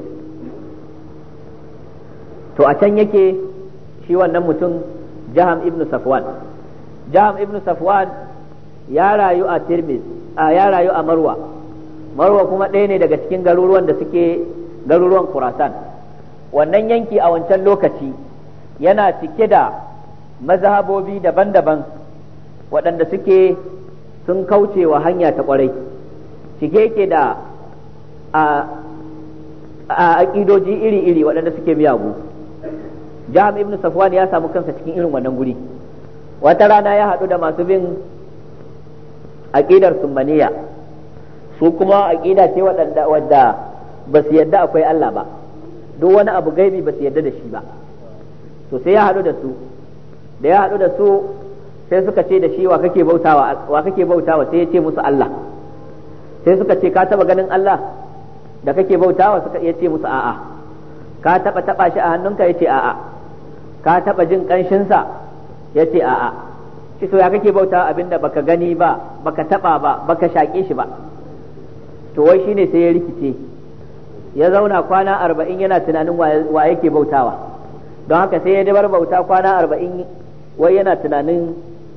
To a can yake shi wannan mutum Jaham ibn Safwan. Jaham ibn Safwan ya rayu a Tirmiz, ya rayu a Marwa. Marwa kuma ɗaya ne daga cikin garuruwan da suke garuruwan Khurasan. Wannan yanki a wancan lokaci yana cike da mazhabobi daban-daban waɗanda suke sun kauce wa hanya ta ƙwarai. Cike yake da a aƙidoji iri-iri waɗanda suke miyagu. Jaham ibn Safwan ya samu kansa cikin irin wannan guri. Wata rana ya haɗu da masu bin aƙidar Summaniya, su kuma aƙida ce waɗanda wadda ba su yadda akwai Allah ba, duk wani abu gaibi ba su yadda da shi ba. To sai ya haɗu da su, da ya haɗu da su sai suka ce da shi wa kake bautawa, wa kake bautawa, sai ya ce musu Allah. Sai suka ce ka taba ganin Allah da kake bautawa? Suka iya ce musu a'a. Ka taba taba shi a hannunka? Yace a'a. Ka taba jin kanshin sa? Yace a'a. Shi to ya kake bautawa abinda baka gani ba, baka taba ba, baka shaƙe shi ba? To wai shine sai ya rikice, ya zauna kwana arba'in yana tunanin wa yake bautawa. Don haka sai ya dabar bauta kwana arba'in, wai yana tunanin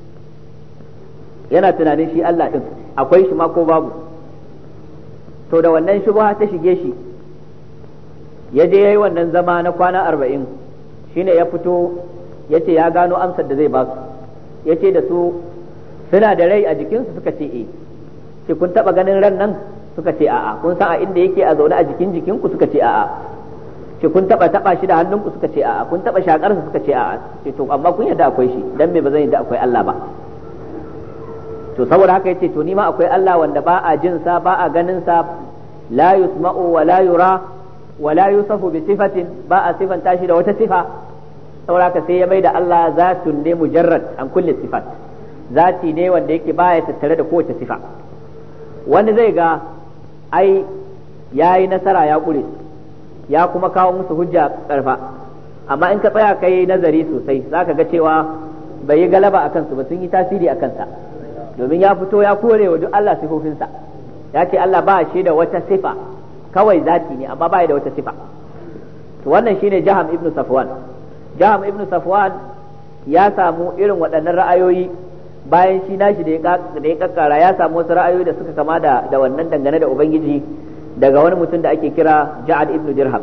yana tunanin shi Allah din akwai shi ma ko babu. To da wannan shubha ta shige shi, ya je yayi wannan zama na kwana arba'in, shine ya fito ya ce ya gano amsar da zai ba su. Ya ce da su suna da rai a jikinsu? Suka ce eh. Ce kun taba ganin ran nan? Suka ce a'a. Kun san a inda yake a zaune a jikin jikinku? Suka ce a'a. Ce kun taba taba shi da hannunku? Suka ce a'a. Kun taba shakar su? Suka ce a'a. Ce to amma kun yadda akwai shi, dan me ba zan yadda akwai Allah ba? To saboda haka yace to ni ma akwai Allah wanda ba a jin sa, ba a ganin sa, la yusma'u wa la yura wa la yusafu bi sifatin, ba a sifanta shi da wata sifa. Saboda haka sai ya mai da Allah zatun ne mujarrad an kulli sifat, zati ne wanda yake baya tattare da kowace sifa. Wani zai ga ai yayi nasara ya kure, ya kuma kawo musu hujja karfa, amma in ka tsaya kai nazari sosai zaka ga cewa bai yi galaba akan su ba, sun yi tasiri akan sa. Domin ya fito ya kore wa duk Allah sifofinsa, ya ce Allah ba shi da wata sifa, kawai zati ne amma ba da wata sifa. To wannan shine Jaham ibn Safwan. Jaham ibn Safwan ya samu irin waɗannan ra'ayoyi bayan shi nashi da ya kakkara, ya samu wasu ra'ayoyi da suka kama da da wannan dangane da ubangiji daga wani mutum da ake kira Ja'ad ibn Dirham.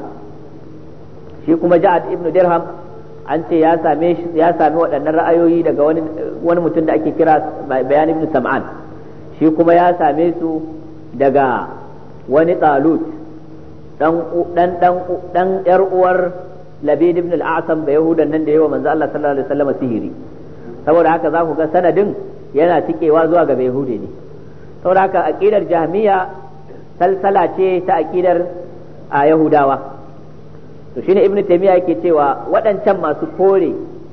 Shi kuma Ja'ad ibn Dirham an ce ya same shi ya sami waɗannan ra'ayoyi daga wani wani mutum da ake kira Bayan ibn Sam'an. Shi kuma ya same su daga wani Talut dan dan dan dan yar uwar Labid ibn al-A'sam da Yahudan nan da yawa manzo Allah sallallahu alaihi wasallam sihiri. Saboda haka za ku ga sanadin yana tikewa zuwa ga Yahudi ne. Saboda haka aqidar Jahmiya salsala ce ta aqidar a Yahudawa. To shine Ibn Taymiyyah yake cewa waɗancan masu kore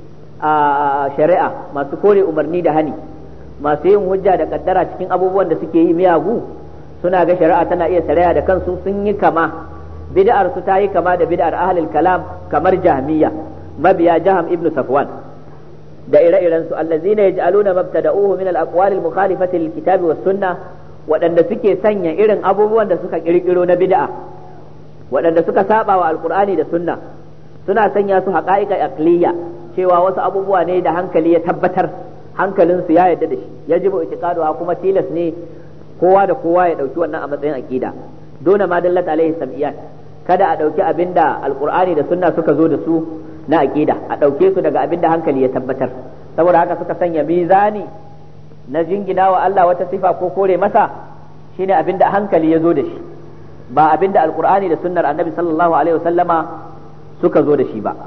a shari'a, masu kore umarni da hani, masu yin hujja da kaddara cikin abubuwan da suke yi miyagu, suna ga shari'a tana iya shari'a da kansu, sun yi kama bid'ar su ta yi kama da bid'ar ahlul kalam kamar jahmiya mabiya jaham ibnu safwan da ire-iren su allazina yaj'aluna mabtada'uhu min al-aqwali al-mukhalifati lil-kitabi was-sunnah waɗanda suke sanya irin abubuwan da suka kirkiro na bid'a waɗanda suka saba wa alqur'ani da sunna suna sanya su haqa'iqa aqliya cewa wasu abubuwa ne da hankali ya tabbatar hankalin su ya yarda da shi yajibu itiqaduha kuma tilas ne kowa da kowa ya dauki wannan a matsayin aqida dole ma dallat alaihi sam'iyat kada a dauki abinda alqur'ani da sunna suka zo da su na aqida a dauke su daga abinda hankali ya tabbatar saboda haka suka sanya mizani na jingina wa Allah wata sifa ko kore masa shine abinda hankali ya zo da shi ba abinda alqur'ani da sunnar annabi sallallahu alaihi wasallama suka zo da shi ba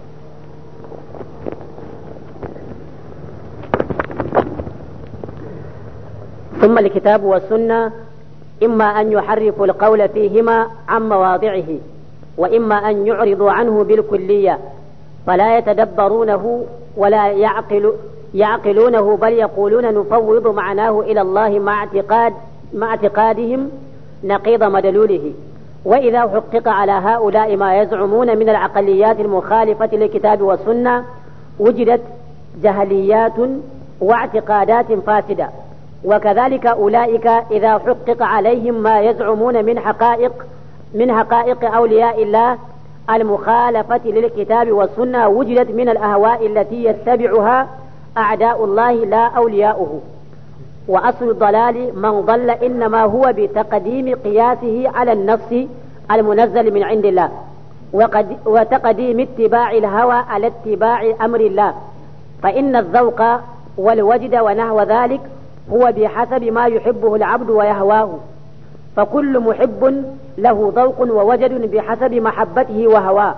ثم الكتاب والسنة إما أن يحرفوا القول فيهما عن مواضعه وإما أن يعرضوا عنه بالكلية فلا يتدبرونه ولا يعقل يعقلونه بل يقولون نفوض معناه إلى الله مع اعتقاد مع اعتقادهم نقيض مدلوله. وإذا حقق على هؤلاء ما يزعمون من العقليات المخالفة للكتاب والسنة وجدت جهليات واعتقادات فاسدة. وكذلك أولئك إذا حقق عليهم ما يزعمون من حقائق من حقائق أولياء الله المخالفة للكتاب والسنة وجدت من الأهواء التي يتبعها أعداء الله لا أولياؤه. وأصل الضلال من ضل إنما هو بتقديم قياسه على النص المنزل من عند الله وقد وتقديم اتباع الهوى على اتباع أمر الله، فإن الذوق والوجد ونحو ذلك هو بحسب ما يحبه العبد ويهواه، فكل محب له ذوق ووجد بحسب محبته وهواه.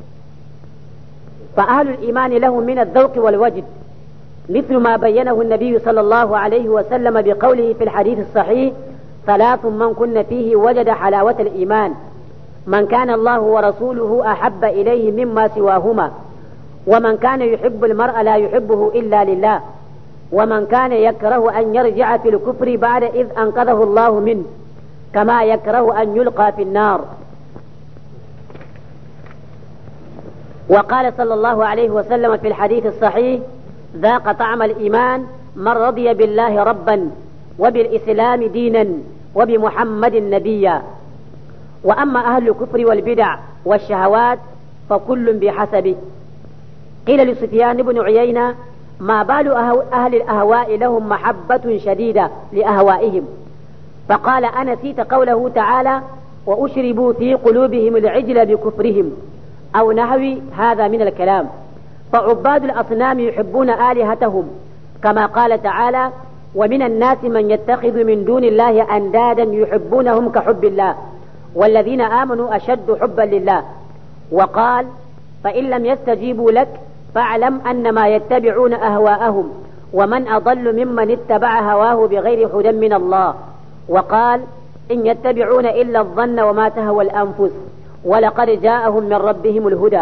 فأهل الإيمان له من الذوق والوجد مثل ما بينه النبي صلى الله عليه وسلم بقوله في الحديث الصحيح: ثلاث من كن فيه وجد حلاوة الإيمان: من كان الله ورسوله أحب إليه مما سواهما، ومن كان يحب المرء لا يحبه إلا لله، ومن كان يكره أن يرجع في الكفر بعد إذ أنقذه الله منه كما يكره أن يلقى في النار. وقال صلى الله عليه وسلم في الحديث الصحيح: ذاق طعم الإيمان من رضي بالله ربا وبالإسلام دينا وبمحمد نبيا. وأما أهل الكفر والبدع والشهوات فكل بحسبه. قيل لسفيان بن عيينة: ما بال أهل الأهواء لهم محبة شديدة لأهوائهم؟ فقال: أنا نسيت قوله تعالى: وأشربوا في قلوبهم العجل بكفرهم، أو نحو هذا من الكلام. فعباد الأصنام يحبون آلهتهم كما قال تعالى: ومن الناس من يتخذ من دون الله أندادا يحبونهم كحب الله والذين آمنوا أشد حبا لله. وقال: فإن لم يستجيبوا لك فاعلم أنما يتبعون أهواءهم ومن أضل ممن اتبع هواه بغير هدى من الله. وقال: إن يتبعون إلا الظن وما تهوى الأنفس ولقد جاءهم من ربهم الهدى.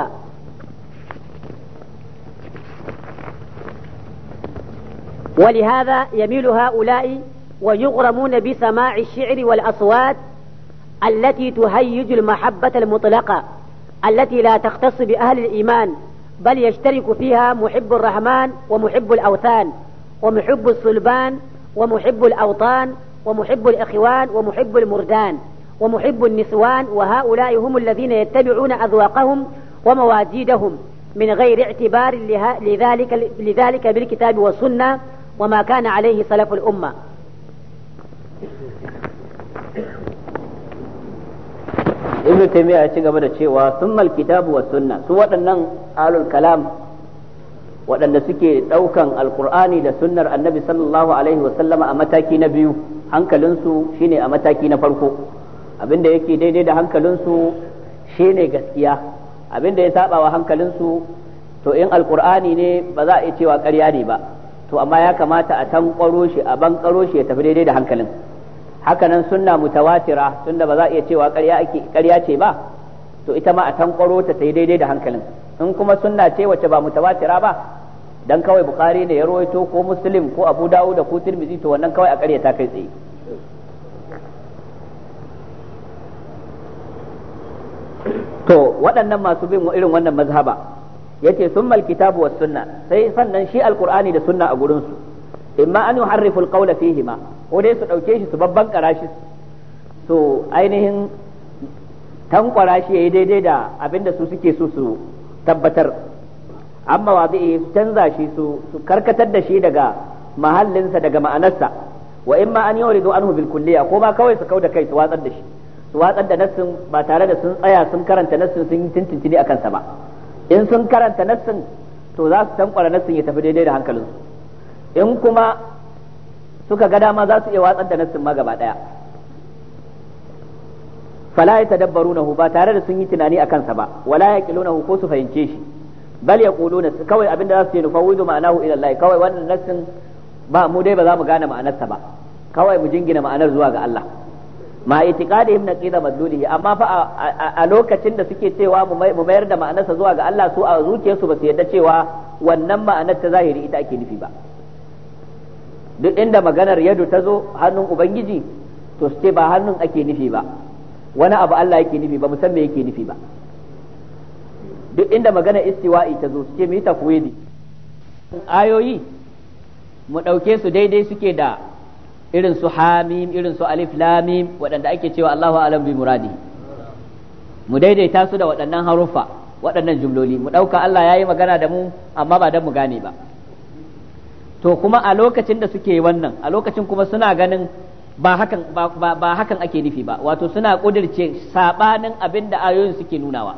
ولهذا يميل هؤلاء ويغرمون بسماع الشعر والأصوات التي تهيج المحبة المطلقة التي لا تختص بأهل الإيمان، بل يشترك فيها محب الرحمن ومحب الأوثان ومحب الصلبان ومحب الأوطان ومحب الإخوان ومحب المردان ومحب النسوان. وهؤلاء هم الذين يتبعون أذواقهم ومواجيدهم من غير اعتبار لذلك, لذلك بالكتاب والسنة وما كان عليه سلف الأمة. ibn taymiya ya ci gaba da cewa summal kitabu was sunna, su waɗannan alul kalam waɗanda suke ɗaukan alqur'ani da sunnar annabi sallallahu alaihi wa sallama a mataki na biyu, hankalinsu shine a mataki na farko. Abinda yake daidai da hankalinsu shine gaskiya, abinda ya saba wa hankalinsu to in alqur'ani ne ba za a iya cewa ƙarya ne ba, to amma ya kamata a tankwaro shi a bankaro shi ya tafi daidai da hankalin. Hakanan sunna mutawatira, tunda ba za a iya cewa ƙarya ake ƙarya ce ba, to ita ma a tankwaro ta tayi daidai da hankalin. In kuma sunna ce wacce ba mutawatira ba, dan kawai bukhari ne ya rawaito ko muslim ko abu dawud ko tirmidhi, to wannan kawai a ƙarya ta kai tsaye. to waɗannan masu bin irin wannan mazhaba yace summal kitabu was sunna, sai sannan shi alqur'ani da sunna a gurin su imma an yuharrifu alqawla fihima, ko dai su dauke shi su babban karashi su ainihin tankwara shi yayi daidai da abinda su suke so su tabbatar, amma wadi'i su canza shi su su karkatar da shi daga mahallinsa daga ma'anarsa, wa imma an yuridu anhu bil kulliya, ko ba kawai su kauda kai su watsar da shi su watsar da nassin ba tare da sun tsaya sun karanta nassin sun yi tintintini akan sa ba. In sun karanta nassin to za su tankwara nassin ya tafi daidai da hankalinsu, in kuma suka ga dama za su iya watsar da nassin ma gaba daya. fala yatadabbarunahu, ba tare da sun yi tunani akan sa ba, wala yaqilunahu, ko su fahimce shi, bal yaquluna kawai abinda za su ce nufawidu ma'anahu ila Allah, kawai wannan nassin ba mu dai ba za mu gane ma'anarsa ba, kawai mu jingina ma'anar zuwa ga Allah. ma itiqadihim naqida madlulihi, amma fa a lokacin da suke cewa mu mayar da ma'anarsa zuwa ga Allah, su a zuciyarsu ba su yarda cewa wannan ma'anar ta zahiri ita ake nufi ba. Duk inda maganar yadu ta zo hannun ubangiji to su ce ba hannun ake nufi ba, wani abu Allah yake nufi ba, musamman yake nufi ba. Duk inda maganar istiwa'i ta zo su ce mu yi tafwidi, ayoyi mu ɗauke su daidai suke da irin su hamim, irin su alif lamim, waɗanda ake cewa Allahu a'lam bi muradi, mu daidaita su da waɗannan haruffa, waɗannan jumloli, mu ɗauka Allah ya yi magana da mu amma ba don mu gane ba. To kuma a lokacin da suke wannan, a lokacin kuma suna ganin ba hakan ba, ba, ba hakan ake nufi ba, wato suna ƙudirce saɓanin abin da ayoyin suke nunawa.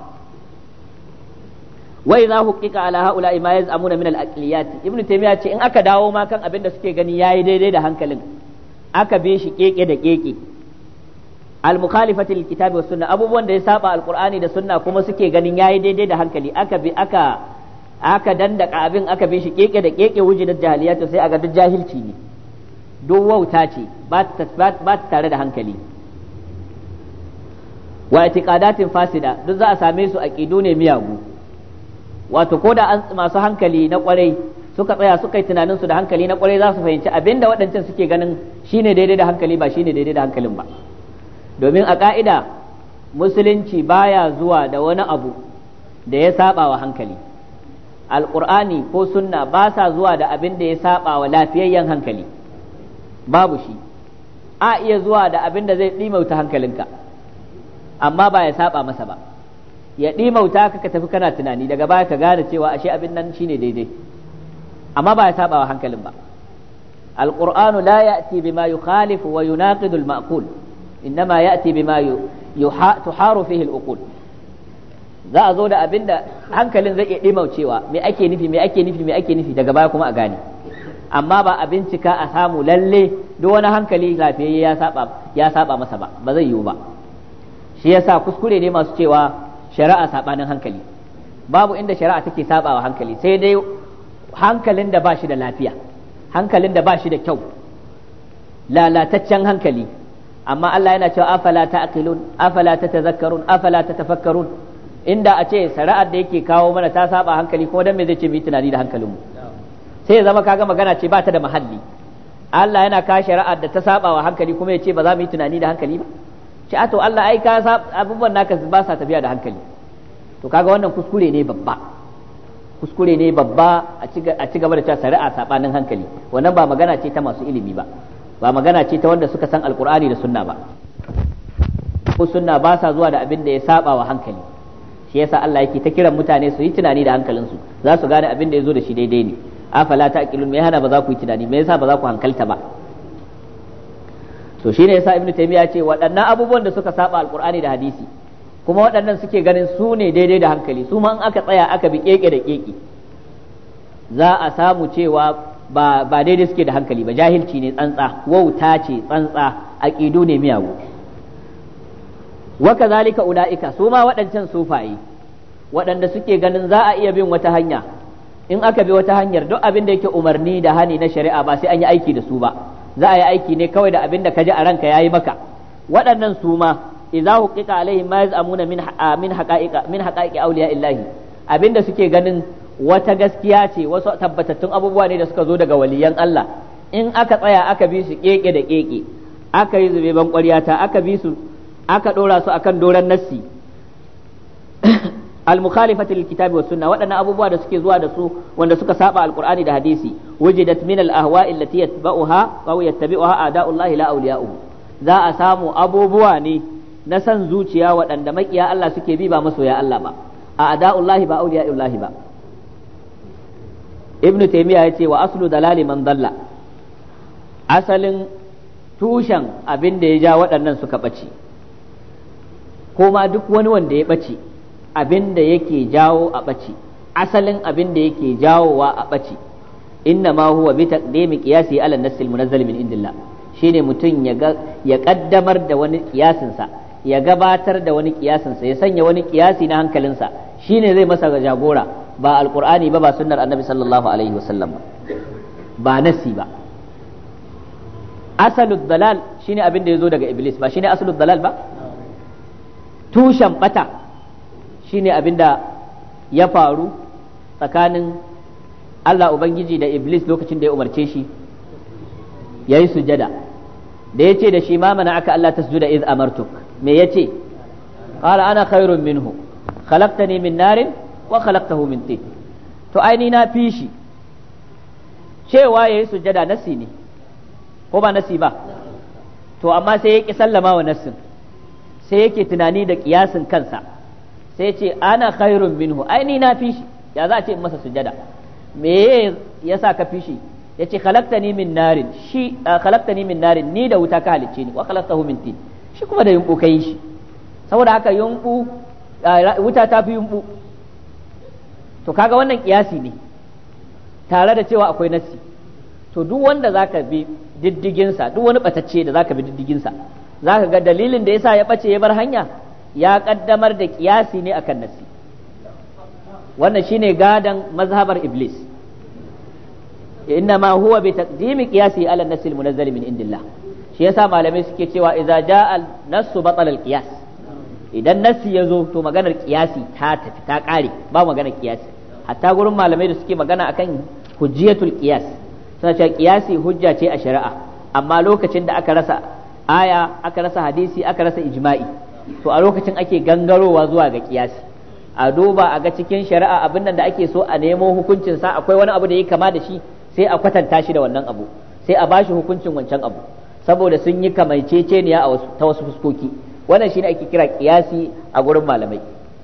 wai za huqiqa ala haula ma yaz'amuna min al-aqliyat, ibnu taymiya ce in aka dawo ma kan abin da suke gani yayi daidai da hankalin, aka bi shi keke da keke, al-mukhalifati lil kitabi was sunna, abubuwan da ya saba alqur'ani da sunna kuma suke ganin yayi daidai da hankali, aka bi aka aka dandaka abin aka bi shi keke da keke wujudat jahiliyatu, sai aga duk jahilci ne, duk wauta ce, ba ta ba ta tare da hankali. Wa itiqadatin fasida, duk za a same su aqidu ne miyagu, wato ko da an masu hankali na kwarai suka tsaya suka yi tunanin su da hankali na kwarai za su fahimci abinda waɗancan suke ganin shine daidai da hankali ba shine daidai da hankalin ba. Domin a ka'ida musulunci baya zuwa da wani abu da ya saba wa hankali, alqur'ani ko sunna ba sa zuwa da abin da ya saba wa lafiyayyen hankali, babu shi. A iya zuwa da abin da zai ɗimauta hankalinka amma ba ya saba masa ba, ya ɗimauta ka ka tafi kana tunani, daga baya ka gane cewa ashe abin nan shine daidai, amma ba ya saba wa hankalin ba. alqur'anu la ya'ti bima yukhalifu wa yunaqidu al-ma'qul, innama ya'ti bima tuharu fihi al-uqul. za a zo da abin da hankalin zai iya ɗimaucewa, me ake nufi me ake nufi me ake nufi, daga baya kuma a gane, amma ba a bincika a samu lalle duk wani hankali lafiyayye ya saba ya saba masa ba, ba zai yiwu ba. shi yasa kuskure ne masu cewa shari'a sabanin hankali, babu inda shari'a take sabawa hankali, sai dai hankalin da ba shi da lafiya, hankalin da ba shi da kyau, lalataccen hankali. amma Allah yana cewa afala ta'qilun afala tatazakkarun afala tatafakkarun, inda a ce shari'ar da yake kawo mana ta saba hankali, kuma dan me zai ce mu yi tunani da hankalinmu? sai ya zama kaga magana ce ba ta da mahalli. Allah yana kawo shari'ar da ta saba wa hankali kuma ya ce ba za mu yi tunani da hankali ba? ce a to Allah ai ka abubuwan naka ba sa tafiya da hankali. To kaga wannan kuskure ne babba, kuskure ne babba a ci gaba da cewa shari'a sabanin hankali. Wannan ba magana ce ta masu ilimi ba, ba magana ce ta wanda suka san alkur'ani da sunna ba. Ko sunna ba sa zuwa da abin da ya saba wa hankali, shi yasa Allah yake ta kiran mutane su yi tunani da hankalinsu, za su gane abin da ya zo da shi daidai ne. afala ta'qilun, me hana ba za ku yi tunani, me yasa ba za ku hankalta ba? to shine yasa ibnu taymiya ce waɗannan abubuwan da suka saba alqur'ani da hadisi kuma waɗannan suke ganin su ne daidai da hankali, su ma in aka tsaya aka bi keke da keke za a samu cewa ba ba daidai suke da hankali ba, jahilci ne tsantsa, wauta ce tsantsa, aqidu ne miyagu. wa kazalika ulaika, su ma waɗancan sufaye waɗanda suke ganin za a iya bin wata hanya, in aka bi wata hanyar duk abin da yake umarni da hani na shari'a ba sai an yi aiki da su ba, za a yi aiki ne kawai da abin da ka ji a ranka yayi maka. waɗannan su ma idza huqiqa alaihim ma yaz'amuna min min haqa'iqa min haqa'iqi awliya illahi, abin da suke ganin wata gaskiya ce, wasu tabbatattun abubuwa ne da suka zo daga waliyan Allah, in aka tsaya aka bi su keke da keke, aka yi zube ban ƙwaryata, aka bi su aka ɗora su akan doran nassi, al-mukhalifati lil kitabi was sunna waɗannan abubuwa da suke zuwa da su wanda suka saba alqur'ani da hadisi wujidat min al-ahwa'i allati yatba'uha aw yattabi'uha a'da'ullahi la awliya'uhu za a samu abubuwa ne na san zuciya waɗanda makiya Allah suke bi ba masoya Allah ba a'da'ullahi ba awliya'ullahi ba ibnu taymiya yace wa aslu dalali man dalla asalin tushen abin da ya ja waɗannan suka ɓace ko ma duk wani wanda ya ɓace abin da yake jawo a ɓace asalin abin da yake jawowa a ɓace inna ma huwa bi taqdimi qiyasi ala an-nass al-munazzal min indillah shine mutum ya ya kaddamar da wani kiyasin sa ya gabatar da wani kiyasin sa ya sanya wani kiyasi na hankalinsa shine zai masa jagora ba alqur'ani ba ba sunnar annabi sallallahu alaihi wasallam ba nasi ba asalud dalal shine abin da yazo daga iblis ba shine asalud dalal ba tushen bata shine abin da ya faru tsakanin Allah ubangiji da iblis lokacin da ya umarce shi yayi sujada da yace da shi ma mana'aka Allah tasjuda iz amartuk me yace qala ana khairun minhu khalaqtani min narin wa khalaqtahu min tin to aini na fi shi cewa yayi sujada nasi ne ko ba nasi ba to amma sai ya ki sallama wa nassin sai yake tunani da kiyasin kansa sai ce ana khairun minhu aini na fi shi ya za a ce in masa sujada me yasa ka fi shi yace khalaqtani min narin shi khalaqtani min narin ni da wuta ka halicce ni wa khalaqtahu min tin shi kuma da yumbu kai shi saboda haka yumbu wuta ta fi yumbu to kaga wannan kiyasi ne tare da cewa akwai nassi to duk wanda zaka bi diddigin sa duk wani batacce da zaka bi diddigin sa zaka ga dalilin da yasa ya bace ya bar hanya ya kaddamar da kiyasi ne akan nassi wannan shine gadan mazhabar iblis innama huwa bi taqdimi qiyasi ala an-nass al-munazzal min indillah shi yasa malamai suke cewa idza jaa an-nass batala al-qiyas idan nassi yazo to maganar qiyasi ta tafi ta kare ba maganar qiyasi hatta gurin malamai da suke magana akan hujjatul qiyas suna cewa qiyasi hujja ce a shari'a amma lokacin da aka rasa aya aka rasa hadisi aka rasa ijma'i to a lokacin ake gangarowa zuwa ga qiyasi a duba a ga cikin shari'a abin nan da ake so a nemo hukuncin sa akwai wani abu da yake kama da shi sai a kwatanta shi da wannan abu sai a bashi hukuncin wancan abu saboda sun yi kamaiceceniya a wasu ta wasu fuskoki wannan shine ake kira qiyasi a gurin malamai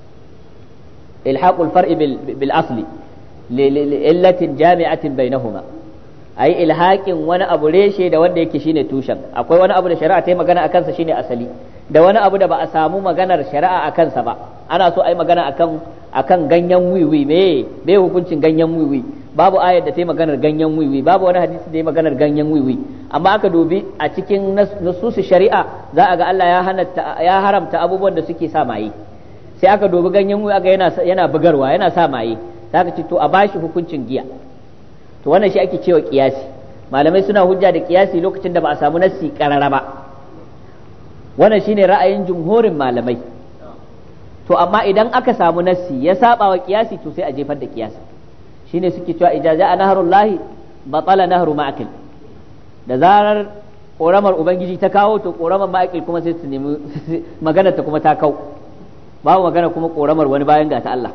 ilhaqul far'i bil, bil asli illatin jami'atin bainahuma ai ilhaqin wani abu reshe da wanda yake shine tushen akwai wani abu da shari'a ta yi magana akan sa shine asali da wani abu da ba a samu maganar shari'a akan sa ba ana so ai magana akan akan ganyen wiwi me me hukuncin ganyen wiwi babu ayar da ta yi maganar ganyen wiwi babu wani hadisi da ya maganar ganyen wiwi amma aka dubi a cikin nususu shari'a za a ga Allah ya hanatta ya haramta abubuwan da suke sa maye sai aka dubi ganyen wiwi aga yana yana bugarwa yana sa maye sai aka ce to a bashi hukuncin giya to wannan shi ake cewa kiyasi malamai suna hujja da kiyasi lokacin da ba a samu nassi karara ba wannan shine ra'ayin jumhurin malamai to amma idan aka samu nassi ya saba wa kiyasi to sai a jefar da kiyasi shine suke cewa ijaza a naharullahi batala nahru ma'akil da zarar koramar ubangiji ta kawo to koramar ma'akil kuma sai su nemi magana ta kuma ta kau babu magana kuma koramar wani bayan ga ta Allah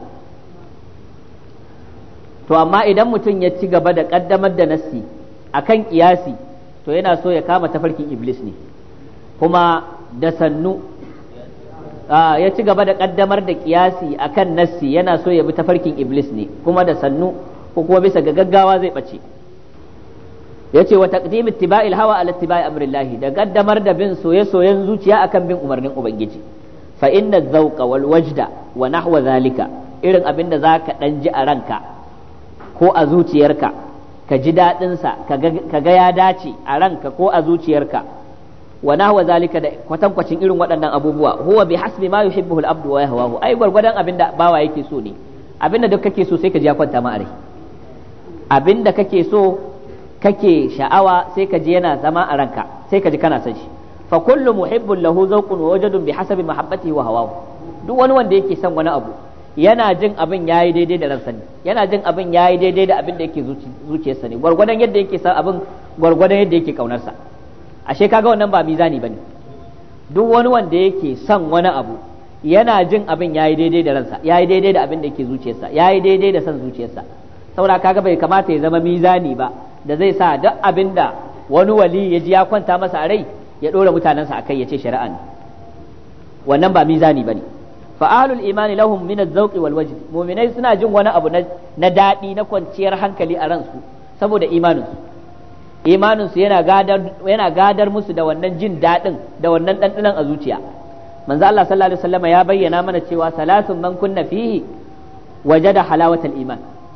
to amma idan mutum ya ci gaba da kaddamar da nassi akan kiyasi to yana so ya kama tafarkin iblis ne kuma da sannu ya ci gaba da kaddamar da kiyasi akan nassi yana so ya bi tafarkin iblis ne kuma da sannu ko kuma bisa ga gaggawa zai bace yace wa taqdim ittiba'il hawa ala ittiba'i amrillahi da kaddamar da bin soye-soyen zuciya akan bin umarnin ubangiji fa inna adh-dhawqa wal wajda wa nahwa zalika irin abinda zaka dan ji a ranka ko a zuciyarka ka ji dadin sa ka ga ya dace a ranka ko a zuciyarka wa nahwa zalika da kwatankwacin irin waɗannan abubuwa huwa bi hasbi ma yuhibbuhu al-abdu wa yahwahu ai gwargwadon abinda bawa yake so ne abinda duk kake so sai ka ji ya kwanta ma a rai abinda kake so kake sha'awa sai ka ji yana zama a ranka sai ka ji kana son shi fa kullu muhibbun lahu zawqun wa wajadun bi hasabi mahabbatihi wa hawahu duk wani wanda yake son wani abu yana jin abin yayi daidai da ransa ne yana jin abin yayi daidai da abin da yake zuciyarsa ne gwargwadon yadda yake son abin gwargwadon yadda yake kaunarsa ashe kaga wannan ba mizani bane duk wani wanda yake son wani abu yana jin abin yayi daidai da ransa, yayi daidai da abin da yake zuciyarsa, yayi daidai da san zuciyarsa. Saboda kaga bai kamata ya zama mizani ba da zai sa duk abin da wani wali ya ji ya kwanta masa a rai ya dora mutanensa akai ya ce shari'a ne. Wannan ba mizani bane. fa ahlul imani lahum min az-zawqi wal wajd, mu'minai suna jin wani abu na daɗi na kwanciyar hankali a ransu saboda imaninsu. Imaninsu yana gadar yana gadar musu da wannan jin daɗin da wannan ɗanɗanon a zuciya. Manzo Allah sallallahu alaihi wasallam ya bayyana mana cewa salasun man kunna fihi wajada halawatal iman.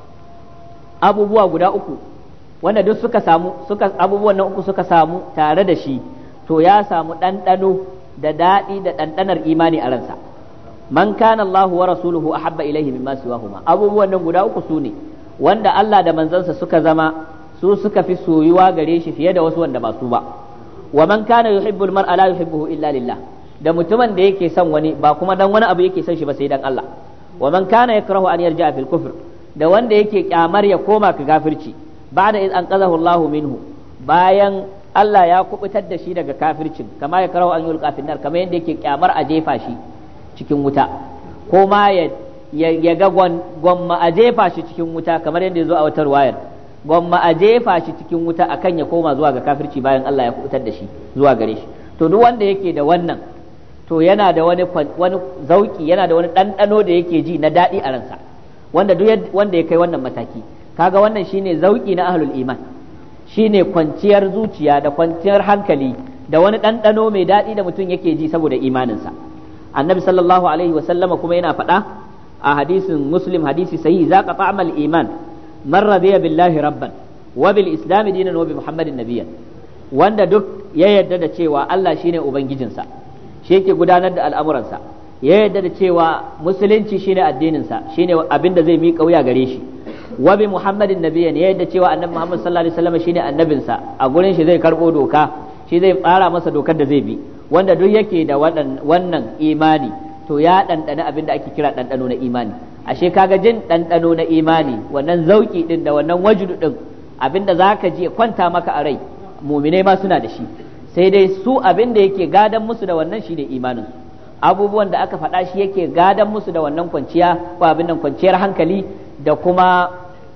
Abubuwa guda uku wanda duk suka samu suka abubuwan nan uku suka samu tare da shi to ya samu ɗanɗano da daɗi da ɗanɗanar imani a ransa. Man kana Allah wa rasuluhu ahabba ilaihi mimma siwahuma. Abubuwan nan guda uku sune wanda Allah da manzansa suka zama su suka fi soyuwa gare shi fiye da wasu wanda ba su ba. Wa man kana yuhibbul mar'a la yuhibbuhu illa lillah. Da mutumin da yake son wani ba kuma dan wani abu yake son shi ba sai dan Allah. Wa man kana yakrahu an yarja'a fil kufr. Da wanda yake kyamar ya koma ka kafirci ba'da iz anqadhahu Allah minhu, bayan Allah ya kubutar da shi daga kafircin, kama ya karahu an yulqa fin nar, kamar yadda yake kyamar a jefa shi cikin wuta, ko ma ya ya ga gwamma a jefa shi cikin wuta, kamar yadda ya zo a wata wayar, gwamma a jefa shi cikin wuta akan ya koma zuwa ga kafirci bayan Allah ya kubutar da shi zuwa gare shi. To duk wanda yake da wannan to yana da wani wani zauki, yana da wani ɗanɗano da yake ji na daɗi a ransa, wanda duk wanda ya kai wannan mataki, kaga wannan shine zauki na ahlul iman, shine kwanciyar zuciya da kwanciyar hankali da wani ɗanɗano mai daɗi da mutum yake ji saboda imaninsa. Annabi sallallahu alaihi wa sallama kuma yana faɗa a hadisin Muslim, hadisi sahihi, zaqa ta'mal iman man radiya billahi rabban wa bil islam dinan wa bi muhammadin nabiyyan. Wanda duk ya yarda da cewa Allah shine ubangijinsa, shi yake gudanar da al'amuransa, ya yarda da cewa musulunci shine addininsa, shine abinda zai miƙa wuya gare shi, wa bi muhammadin nabiyyan, ya yarda cewa annabi Muhammad sallallahu alaihi wasallam shine annabinsa, a gurin shi zai karbo doka, shi zai tsara masa dokar da zai bi. Wanda duk yake da wannan imani to ya ɗanɗana abin da ake kira ɗanɗano na imani. Ashe kaga jin ɗanɗano na imani, wannan zauki ɗin da wannan wajudu ɗin, abin da za ka ji kwanta maka a rai, muminai ma suna da shi, sai dai su abin da yake gadan musu da wannan shine imanin. Abubuwan da aka faɗa shi yake gadan musu da wannan kwanciya ko abin nan kwanciyar hankali da kuma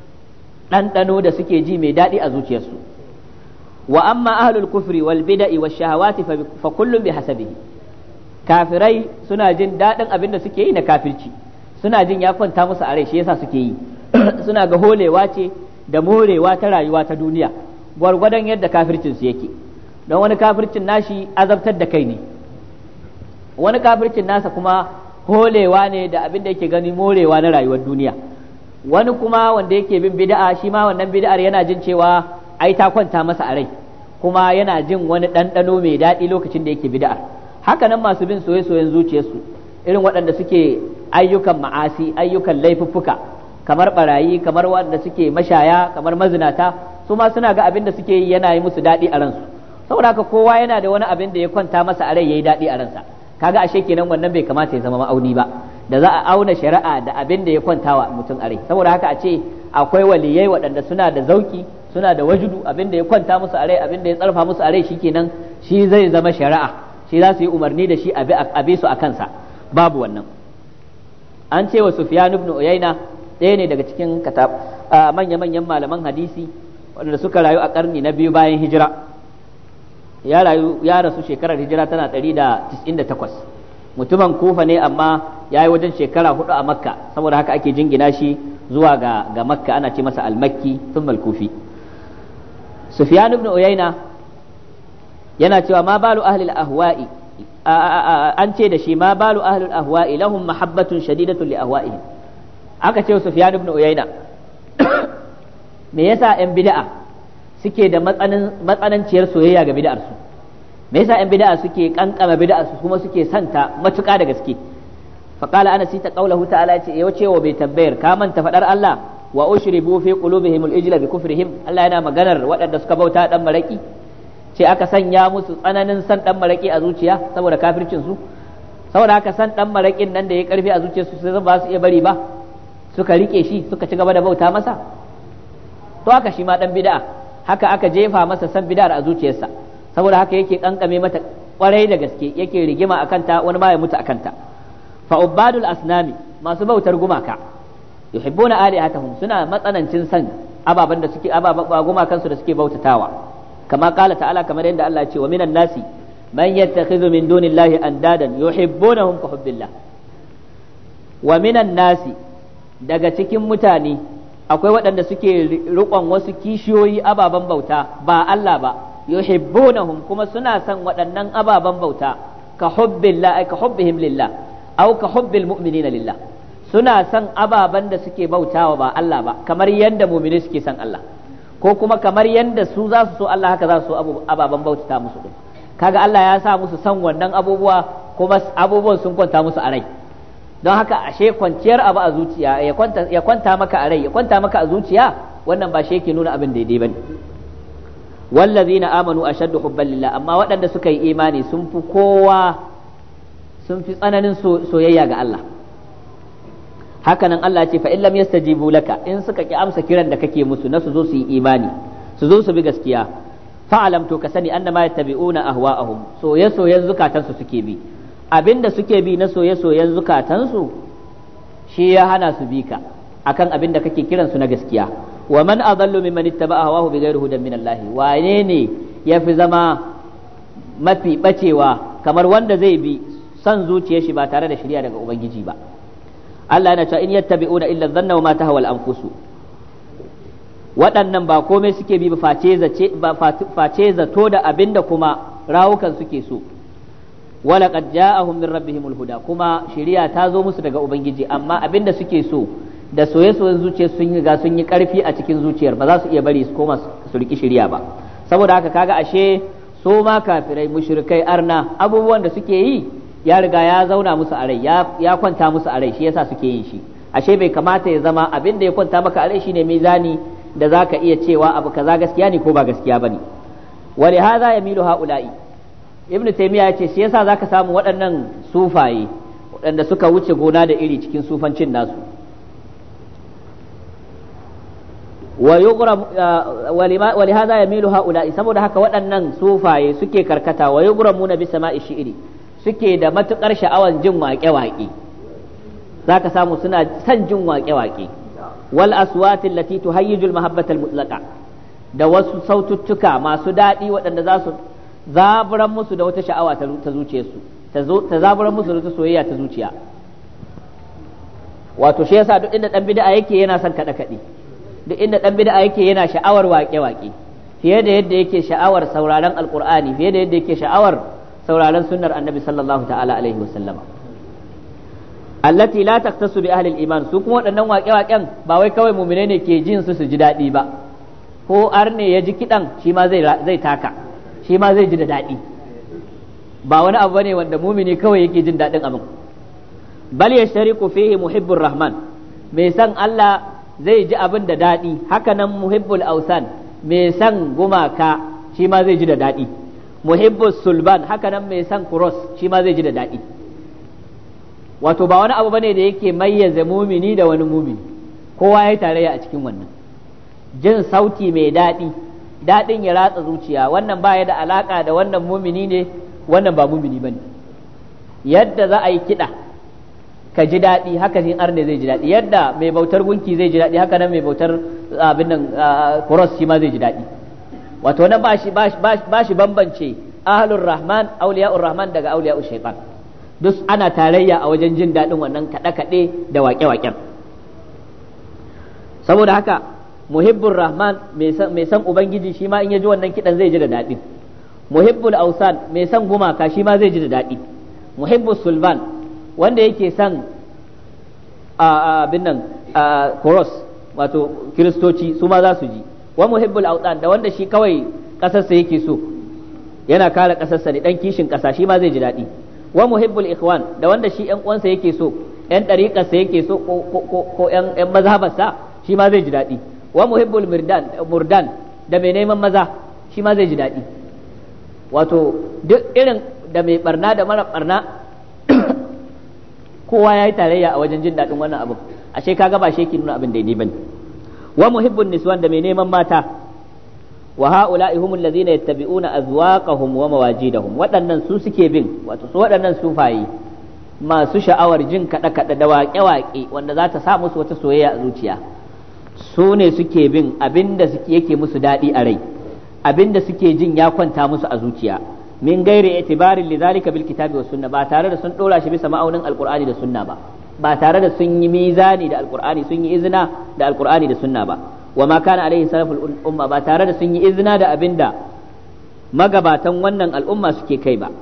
ɗanɗano da suke ji mai daɗi a zuciyarsu. Wa amma ahlul kufri wal bid'i wash shahawati fa kullun bi hasabihi. Kafirai suna jin daɗin abin da suke yi na kafirci, suna jin ya kwanta musu a rai, shi yasa suke yi. Suna ga holewa ce da morewa ta rayuwa ta duniya gwargwadon yadda kafircin su yake. Don wani kafircin nashi azabtar da kai ne, wani kafircin nasa kuma holewa ne da abin da yake gani morewa na rayuwar duniya. Wani kuma wanda yake bin bid'a, shi ma wannan bid'ar yana jin cewa ai ta kwanta masa a rai, kuma yana jin wani ɗanɗano mai daɗi lokacin da yake bid'ar. Haka nan masu bin soye-soyen zuciyarsu, irin waɗanda suke ayyukan ma'asi, ayyukan laifuffuka, kamar barayi, kamar waɗanda suke mashaya, kamar mazinata, su ma suna ga abin da suke yi yana yi musu daɗi a ransu. Saboda haka kowa yana da wani abin da ya kwanta masa a rai yayi daɗi a ransa. Kaga ashe kenan wannan bai kamata ya zama ma'auni ba, da za a auna shari'a da abin da ya kwanta wa mutum a rai. Saboda haka a ce akwai waliyai waɗanda suna da zauki, suna da wajudu, abin da ya kwanta musu a rai, abin da ya tsarfa musu a rai, shikenan shi zai zama shari'a, shi za su yi umarni da shi a bi su a kansa. Babu wannan. An ce wa Sufyan ibn Uyayna, ɗaya ne daga cikin manya-manyan malaman hadisi waɗanda suka rayu a ƙarni na biyu bayan hijira. Ya rayu ya rasu shekarar hijira tana ɗari da tis'in da takwas. Mutumin Kufa ne, amma ya yi wajen shekara hudu a Makka, saboda haka ake jingina shi zuwa ga, ga Makka, ana ce masa al-Makki thumma al-Kufi. Sufyan ibn Uyayna yana cewa ma balu ahli al-ahwa'i, an ce da shi ma balu ahli al-ahwa'i lahum mahabbatun shadidatun li ahwa'ihim. Aka ce Sufyan ibn Uyayna, me yasa yan bid'a suke da matsananciyar soyayya ga bid'ar su? Me yasa yan bid'a suke kankama bid'ar su kuma suke santa matuƙa da gaske? Fa qala ana sita qawluhu ta'ala, ce yau cewa bai tabbayar ka manta fadar Allah wa ushribu fi qulubihim al-ijla bi kufrihim. Allah yana maganar waɗanda suka bauta dan maraki, ce aka sanya musu tsananin san dan maraki a zuciya saboda kafircin su. Saboda haka san dan marakin nan da ya karfi a zuciyarsu sai ba su iya bari ba, suka rike shi suka ci gaba da bauta masa. To haka shi ma dan bid'a, haka aka jefa masa san bid'ar a zuciyarsa, saboda haka yake kankame mata kwarai da gaske, yake rigima akan ta, wani ma ya mutu akan ta. fa ubadul asnami masu bautar gumaka yuhibbuna alihatahum suna matsanancin san ababan da suke ababan gumakan su da suke bautatawa kama kala ta'ala kamar yadda Allah ya ce wa minan nasi man yattakhidhu min dunillahi andadan yuhibbunahum ka hubbillah wa minan nasi daga cikin mutane akwai waɗanda suke riƙon wasu kishiyoyi ababan bauta ba Allah ba yuhibbunahum kuma suna son waɗannan ababan bauta ka hubbillah ka hubbihim lillah aw ka hubbil mu'minina lillah suna son ababan da suke bautawa ba Allah ba kamar yadda mu'mini suke son Allah ko kuma kamar yadda su za su so Allah haka za su so ababan bautata musu din kaga Allah ya sa musu son wannan abubuwa kuma abubuwan sun kwanta musu a rai don haka ashe kwanciyar abu a zuciya ya kwanta ya kwanta maka a rai ya kwanta maka a zuciya wannan ba shi yake nuna abin daidai bane wallazina amanu ashaddu hubban lillah amma waɗanda suka yi imani sun fi kowa sun fi tsananin soyayya ga Allah hakanan Allah ce fa in lam yastajibu laka in suka ki amsa kiran da kake musu na su zo su yi imani su zo su bi gaskiya fa'alam to ka sani annama yattabi'una ahwa'ahum soye soyen zukatansu suke bi abinda suke bi na soye soyen zukatansu shi ya hana su bi ka akan abinda kake kiran su na gaskiya wa man adallu mimman ittaba'a hawahu bighairi hudan min Allah wane ne yafi zama mafi bacewa kamar wanda zai bi san zuciyar shi ba tare da shari'a daga ubangiji ba Allah yana cewa in yattabi'una illa dhanna wa ma tahwa al-anfusu waɗannan ba komai suke bi ba face zace ba face zato da abinda kuma rawukan suke so wala qad ja'ahum min rabbihimul huda kuma shari'a ta zo musu daga ubangiji amma abinda suke so da soye-soyen zuciyar sun yi ga sun yi karfi a cikin zuciyar ba za su iya bari su koma su riki shari'a ba saboda haka kaga ashe so ma kafirai mushrikai arna abubuwan da suke yi ya riga ya zauna musu a rai ya kwanta musu a rai shi yasa suke yin shi ashe bai kamata ya zama abin da ya kwanta maka a rai shine mizani da zaka iya cewa abu kaza gaskiya ne ko ba gaskiya bane wa li hadha yamilu haula'i ibnu taymiya yace shi yasa zaka samu waɗannan sufaye waɗanda suka wuce gona da iri cikin sufancin nasu wa yughram wa li hadha yamilu haula'i saboda haka waɗannan sufaye suke karkata wa yughramuna bi sama'i shi'ri suke da matukar sha'awan jin waƙe-waƙe za ka samu suna son jin waƙe-waƙe wal aswatin lati tuhayyijul mahabbatal mutlaqa da wasu saututtuka masu daɗi waɗanda za su zaburan musu da wata sha'awa ta zuciyarsu ta zaburan musu da wata soyayya ta zuciya wato shi yasa duk inda dan bid'a yake yana son kaɗe kaɗe duk inda dan bid'a yake yana sha'awar waƙe-waƙe fiye da yadda yake sha'awar sauraron alqur'ani fiye da yadda yake sha'awar sauraron sunnar annabi sallallahu ta'ala alaihi wasallama allati la taqtasu bi ahli al-iman su kuma waɗannan waƙe-waƙen ba wai kawai mu'mine ne ke jin su su ji daɗi ba ko arne ya ji kiɗan shi ma zai zai taka shi ma zai ji da daɗi ba wani abu bane wanda mu'mini kawai yake jin daɗin abin bal yashtariku fihi muhibbur rahman mai san Allah zai ji abin da daɗi haka nan muhibbul awsan mai san gumaka shi ma zai ji da daɗi muhibbus sulban haka nan mai san cross shi ma zai ji da daɗi wato ba wani abu bane da yake mayyaza mumini da wani mumini kowa ya tarayya a cikin wannan jin sauti mai daɗi daɗin ya ratsa zuciya wannan ba ya da alaka da wannan mumini ne wannan ba mumini bane yadda za a yi kiɗa ka ji daɗi haka jin arne zai ji daɗi yadda mai bautar gunki zai ji daɗi haka nan mai bautar abin nan cross shi ma zai ji daɗi wato nan ba shi ba shi bambance ahlur rahman auliya'ur rahman daga auliya'ur shaytan duk ana tarayya a wajen jin daɗin wannan kaɗe-kaɗe da waƙe-waƙen saboda haka muhibbur rahman mai san ubangiji shi ma in ya ji wannan kiɗan zai ji da daɗi muhibbul ausan mai san gumaka shi ma zai ji da daɗi muhibbus sulban wanda yake san abin nan koros wato kiristoci su ma za su ji wa muhibbul autan da wanda shi kawai ƙasarsa yake so yana kare ƙasarsa ne dan kishin ƙasa shi ma zai ji daɗi wa muhibbul ikhwan da wanda shi ƴan uwansa yake so ƴan ɗariƙarsa yake so ko ƴan ƴan mazhabarsa shi ma zai ji daɗi wa muhibbul murdan murdan da mai neman maza shi ma zai ji daɗi wato duk irin da mai barna da mara barna kowa ya yi tarayya a wajen jin daɗin wannan abin ashe kaga ba shi yake nuna abin daidai bane wa muhibbun niswan da mai neman mata wa ha'ula'i humul ladzina yattabi'una azwaqahum wa mawajidahum waɗannan su suke bin wato su waɗannan sufayi masu sha'awar jin kaɗe-kaɗe da waƙe-waƙe wanda za ta sa musu wata soyayya a zuciya, su ne suke bin abinda yake musu daɗi a rai, abinda suke jin ya kwanta musu a zuciya, min gairi itibarin lidhalika bil kitabi was sunna, ba tare da sun dora shi bisa ma'aunin alqur'ani da sunna ba, ba tare da sun yi mizani da alqur'ani, sun yi izina da alqur'ani da sunna ba, wa ma kana alaihi salaful umma, ba tare da sun yi izina da abinda magabatan wannan al'umma suke kai ba.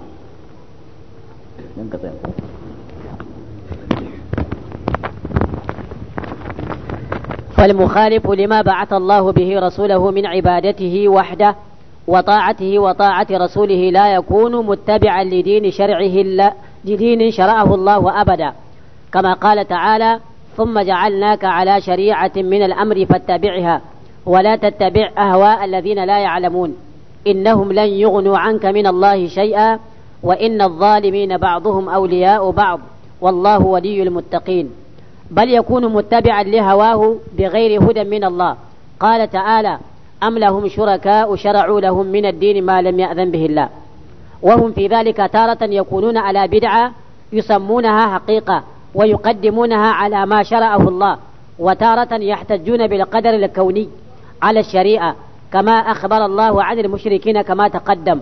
فالمخالف لما بعث الله به رسوله من عبادته وحده وطاعته وطاعة رسوله لا يكون متبعا لدين شرعه لدين شرعه الله أبدا، كما قال تعالى: ثم جعلناك على شريعة من الأمر فاتبعها ولا تتبع أهواء الذين لا يعلمون إنهم لن يغنوا عنك من الله شيئا وإن الظالمين بعضهم أولياء بعض والله ولي المتقين. بل يكون متبعا لهواه بغير هدى من الله. قال تعالى: أم لهم شركاء شرعوا لهم من الدين ما لم يأذن به الله. وهم في ذلك تارة يكونون على بدعة يسمونها حقيقة ويقدمونها على ما شرعه الله، وتارة يحتجون بالقدر الكوني على الشريعة كما أخبر الله عن المشركين كما تقدم.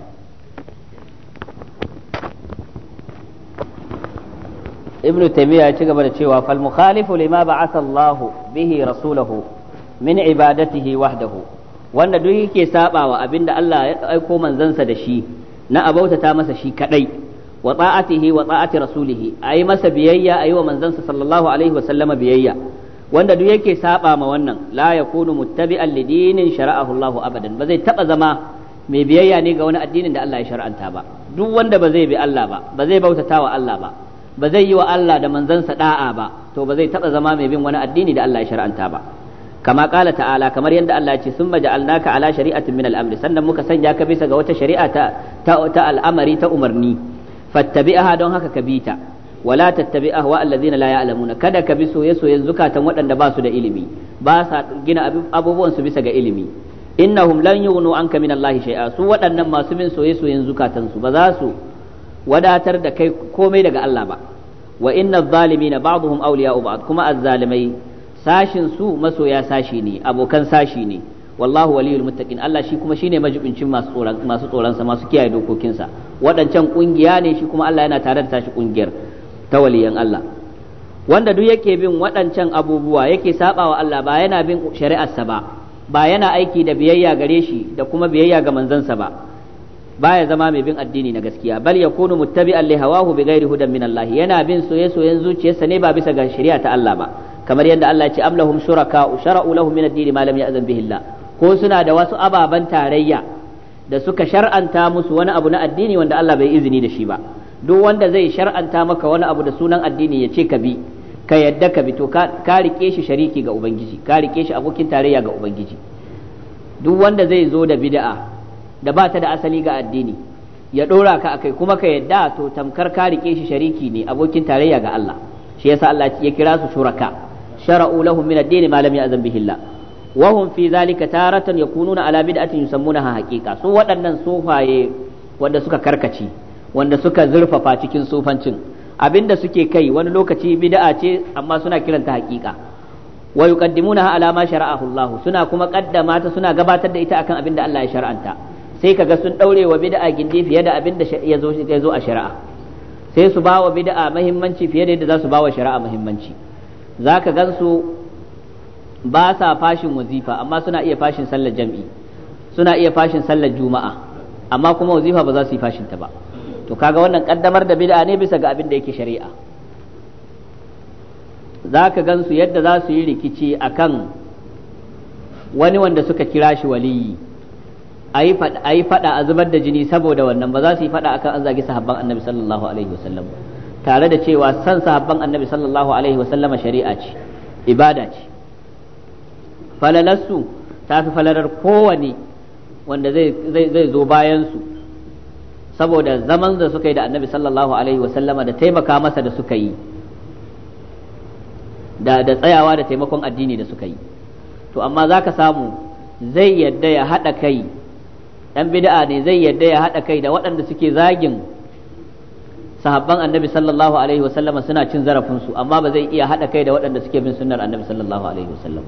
ابن تيمية يقول cewa فالمخالف لما بعث الله به رسوله من عبادته وحده، wanda duk yake sabawa abinda Allah ya aiko manzansa da shi na abautata masa shi kadai, wa ta'atihi wa ta'ati rasulihi, ayi masa biyayya ayi wa manzansa sallallahu alaihi wa sallama biyayya, wanda duk yake saba ma wannan la yakunu muttabi'an lidinin shara'ahu Allahu abadan, ba zai taba zama mai biyayya ne ga wani addinin da Allah ya shar'anta ba. Duk wanda ba zai bi Allah ba, ba zai bautata wa Allah ba, ba zai yi wa Allah da manzansa da'a ba, to ba zai taba zama mai bin wani addini da Allah ya shar'anta ba. kama qala ta'ala, kamar yadda Allah ya ce summa ja'alnaka ala shari'atin min al-amri, sannan muka sanya ka bisa ga wata shari'a ta ta al'amari ta umarni, fattabi'aha, don haka ka bi ta, wala tattabi ahwa allazina la ya'lamuna, kada ka bi soye-soyen zukatan waɗanda ba su da ilimi, ba sa gina abubuwan su bisa ga ilimi. Innahum lan yughnu anka min Allah shay'a, su waɗannan masu bin soye-soyen zukatan su ba za su wadatar da kai komai daga Allah ba. Wa inna adh-dhalimina ba'dhum awliya'u ba'd, kuma azzalimai sashin su masoya sashi ne, abokan sashi ne. Wallahu waliyul muttaqin, Allah shi kuma shine majibincin masu tsoron masu tsoron sa, masu kiyaye dokokinsa. Waɗancan kungiya ne, shi kuma Allah yana tare da tashi kungiyar ta waliyan Allah. Wanda duk yake bin waɗancan abubuwa yake sabawa Allah, ba yana bin shari'arsa ba, ba yana aiki da biyayya gare shi da kuma biyayya ga manzansa ba, baya zama mai bin addini na gaskiya. Bal yakunu muttabi'an li hawahu bighairi hudan min Allah, yana bin soye-soyen zuciyarsa ne ba bisa ga shari'a ta Allah ba. Kamar yadda Allah ya ce am lahum shuraka shara'u lahum min ad-din ma lam ya'zan bihi Allah, ko suna da wasu ababan tarayya da suka shar'anta musu wani abu na addini wanda Allah bai izini da shi ba. Duk wanda zai shar'anta maka wani abu da sunan addini ya ce ka bi, ka yadda ka bi, to ka rike shi shariki ga Ubangiji, ka rike shi abokin tarayya ga Ubangiji. Duk wanda zai zo da bid'a da ba ta da asali ga addini ya dora ka akai kuma ka yadda, to tamkar ka rike shi shariki ne, abokin tarayya ga Allah. Shi yasa Allah ya kira su shuraka, shara'u lahum min ad-din ma lam ya'zan bihi Allah. Wa hum fi zalika taratan yakununa ala bid'atin yusammunaha haqiqa. Su waɗannan sufaye wanda suka karkace, wanda suka zurfafa cikin sufancin, abinda suke kai wani lokaci bid'a ce amma suna kiranta haqiqa. Wa yuqaddimunaha ala ma shara'ahu Allah, suna kuma kaddama ta, suna gabatar da ita akan abinda Allah ya shar'anta. Sai kaga sun daure wa bid'a gindi fiye da abinda ya zo ya zo a shari'a. Sai su bawa bid'a muhimmanci fiye da yadda za su bawa shari'a muhimmanci. Zaka gansu ba sa fashin wazifa amma suna iya fashin sallar jam'i, suna iya fashin sallar juma'a, amma kuma wazifa ba za su yi fashin ta ba. To kaga wannan kaddamar da bid'a ne bisa ga abin da yake shari'a. Zaka gansu yadda za su yi rikici akan wani wanda suka kira shi waliyi, ayi fada ayi fada a zubar da jini saboda wannan, ba za su yi fada akan an zagi sahabban Annabi sallallahu alaihi wasallam, tare da cewa san sahabban Annabi sallallahu alaihi wasallam shari'a ce, ibada ce. Falalarsu ta fi falalar kowane wanda zai zo bayansu, saboda zaman da suka yi da Annabi sallallahu alaihi wasallama da taimaka masa da suka yi, da da tsayawa da taimakon addini da suka yi. To amma za ka samu zai yadda ya haɗa kai, ɗan bid'a ne zai yadda ya haɗa kai da waɗanda suke zagin sahabban annabi sallallahu alaihi wasallama suna cin zarafin su amma ba zai iya hada kai da waɗanda suke bin sunnar annabi sallallahu alaihi wasallam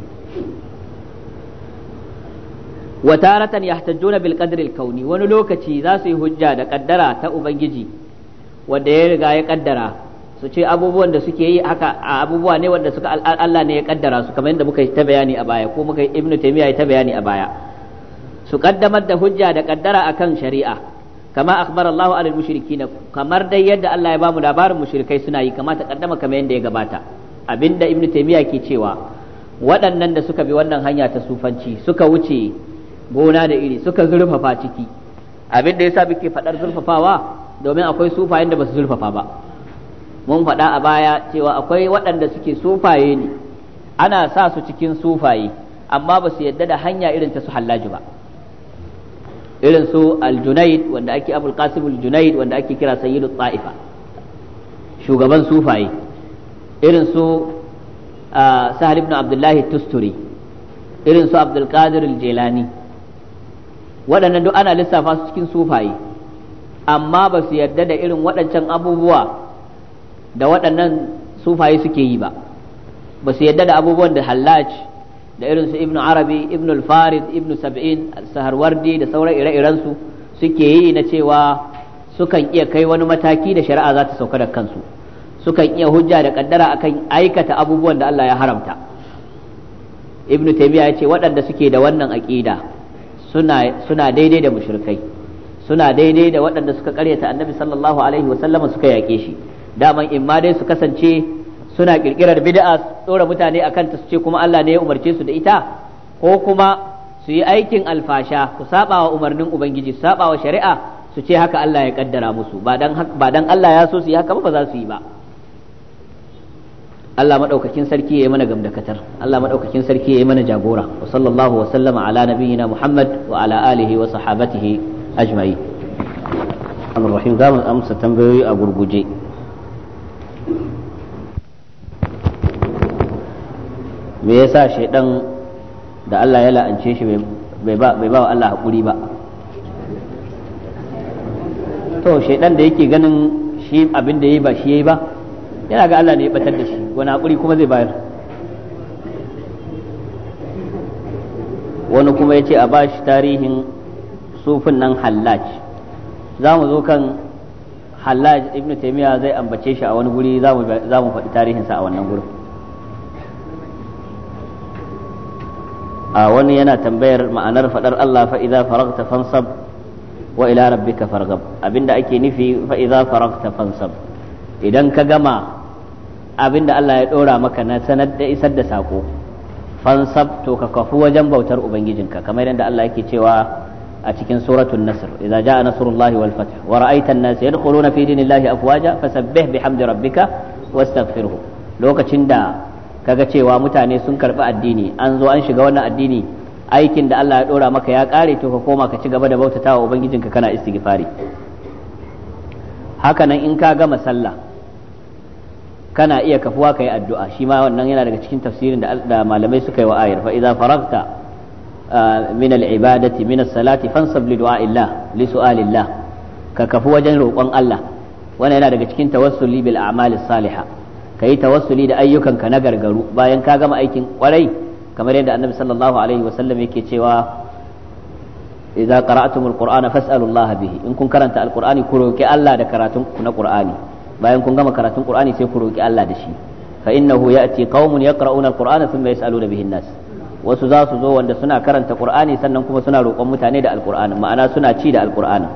wa taratan yahtajjuna bil qadri al kauni wani lokaci za su yi hujja da kaddara ta ubangiji wanda ya riga ya kaddara su ce abubuwan da suke yi haka abubuwa ne wanda suka Allah ne ya kaddara su kamar yadda muka yi ta bayani a baya ko muka yi ibnu taymiya ya ta bayani a baya su kaddamar da hujja da kaddara akan shari'a kama akhbara Allahu alal mushrikin kamar dai yadda Allah ya bamu labarin mushrikai suna yi kama ta kaddama kamar yadda ya gabata abinda ibnu taymiya ke cewa waɗannan da suka bi wannan hanya ta sufanci suka wuce gona da iri suka zurfafa ciki abinda yasa muke fadar zurfafawa domin akwai sufayen da basu zurfafa ba mun faɗa a baya cewa akwai waɗanda suke sufaye ne ana sa su cikin sufaye amma ba su yadda da hanya irin ta su hallaji ba irin su al-junayd wanda ake abul qasim al-junayd wanda ake kira sayyidu ta'ifa shugaban sufaye irin su sahal ibn abdullahi tusturi irin su abdul qadir al-jilani waɗannan duk ana lissafa su cikin sufaye amma ba su yarda da irin waɗancan abubuwa da waɗannan sufaye suke yi ba ba su yarda da abubuwan da hallaj da irin su ibnu arabi ibnu al-farid ibnu sab'in al-saharwardi da sauran ire-iren su suke yi na cewa sukan iya kai wani mataki da shari'a za ta sauka da kansu sukan iya hujja da kaddara akan aikata abubuwan da Allah ya haramta ibnu taymiya ya ce waɗanda suke da wannan aqida suna suna daidai da mushrikai suna daidai da waɗanda suka karyata annabi sallallahu alaihi wa sallama suka yake shi daman in ma dai su kasance suna kirkirar bid'a tsora mutane akan ta su ce kuma Allah ne ya umarce su da ita ko kuma su yi aikin alfasha su saba wa umarnin ubangiji su saba wa shari'a su ce haka Allah ya kaddara musu ba dan ba dan Allah ya so su yi haka ba za su yi ba Allah madaukakin sarki yayi mana gamdakatar Allah madaukakin sarki yayi mana jagora wa sallallahu wa sallama ala nabiyyina Muhammad wa ala alihi wa sahabatihi ajma'in Ar-Rahim zamu amsa tambayoyi a gurguje me yasa shaidan da Allah ya la'ance shi bai ba bai ba wa Allah hakuri ba to shaidan da yake ganin shi abin da yayi ba shi yayi ba yana ga Allah ne ya batar da shi wani hakuri kuma zai bayar wani kuma yace a bashi tarihin sufin nan Hallaj za mu zo kan Hallaj ibn Taymiyyah zai ambace shi a wani guri za mu faɗi tarihinsa a wannan gurin a wani yana tambayar ma'anar faɗar Allah fa idza faragta fansab wa ila rabbika farghab abinda ake nufi fa idza faragta fansab idan ka gama abinda Allah ya dora maka na sanar da isar da sako fansab to ka kafu wajen bautar ubangijinka kamar yadda Allah yake cewa a cikin suratul nasr idza jaa nasrullahi wal fath wa ra'aita an-nasa yadkhuluna fi dinillahi afwaja fasabbih bihamdi rabbika wastaghfirhu lokacin da kaga cewa mutane sun karbi addini an zo an shiga wannan addini aikin da Allah ya dora maka ya kare to ka koma ka ci gaba da bautatawa ubangijinka kana istighfari haka nan in ka gama sallah kana iya kafuwa kai addu'a shi ma wannan yana daga cikin tafsirin da malamai suka yi wa ayar fa idza faragta min al-ibadati min as-salati fansab li du'a'illah li su'alillah ka kafu wajen roƙon Allah wannan yana daga cikin tawassuli bil a'malis salihah kai tawassuli da ayyukanka na gargaru bayan ka gama aikin kwarai kamar yadda annabi sallallahu alaihi wa sallam yake cewa idza qara'tumul qur'ana fas'alullaha bihi in kun karanta alqur'ani ku roki Allah da karatun ku na qur'ani bayan kun gama karatun qur'ani sai ku roki Allah da shi fa innahu ya'ti qaumun yaqra'una alqur'ana thumma yas'aluna bihi an-nas wasu za su zo wanda suna karanta qur'ani sannan kuma suna roƙon mutane da alqur'ani ma'ana suna ci da alqur'ani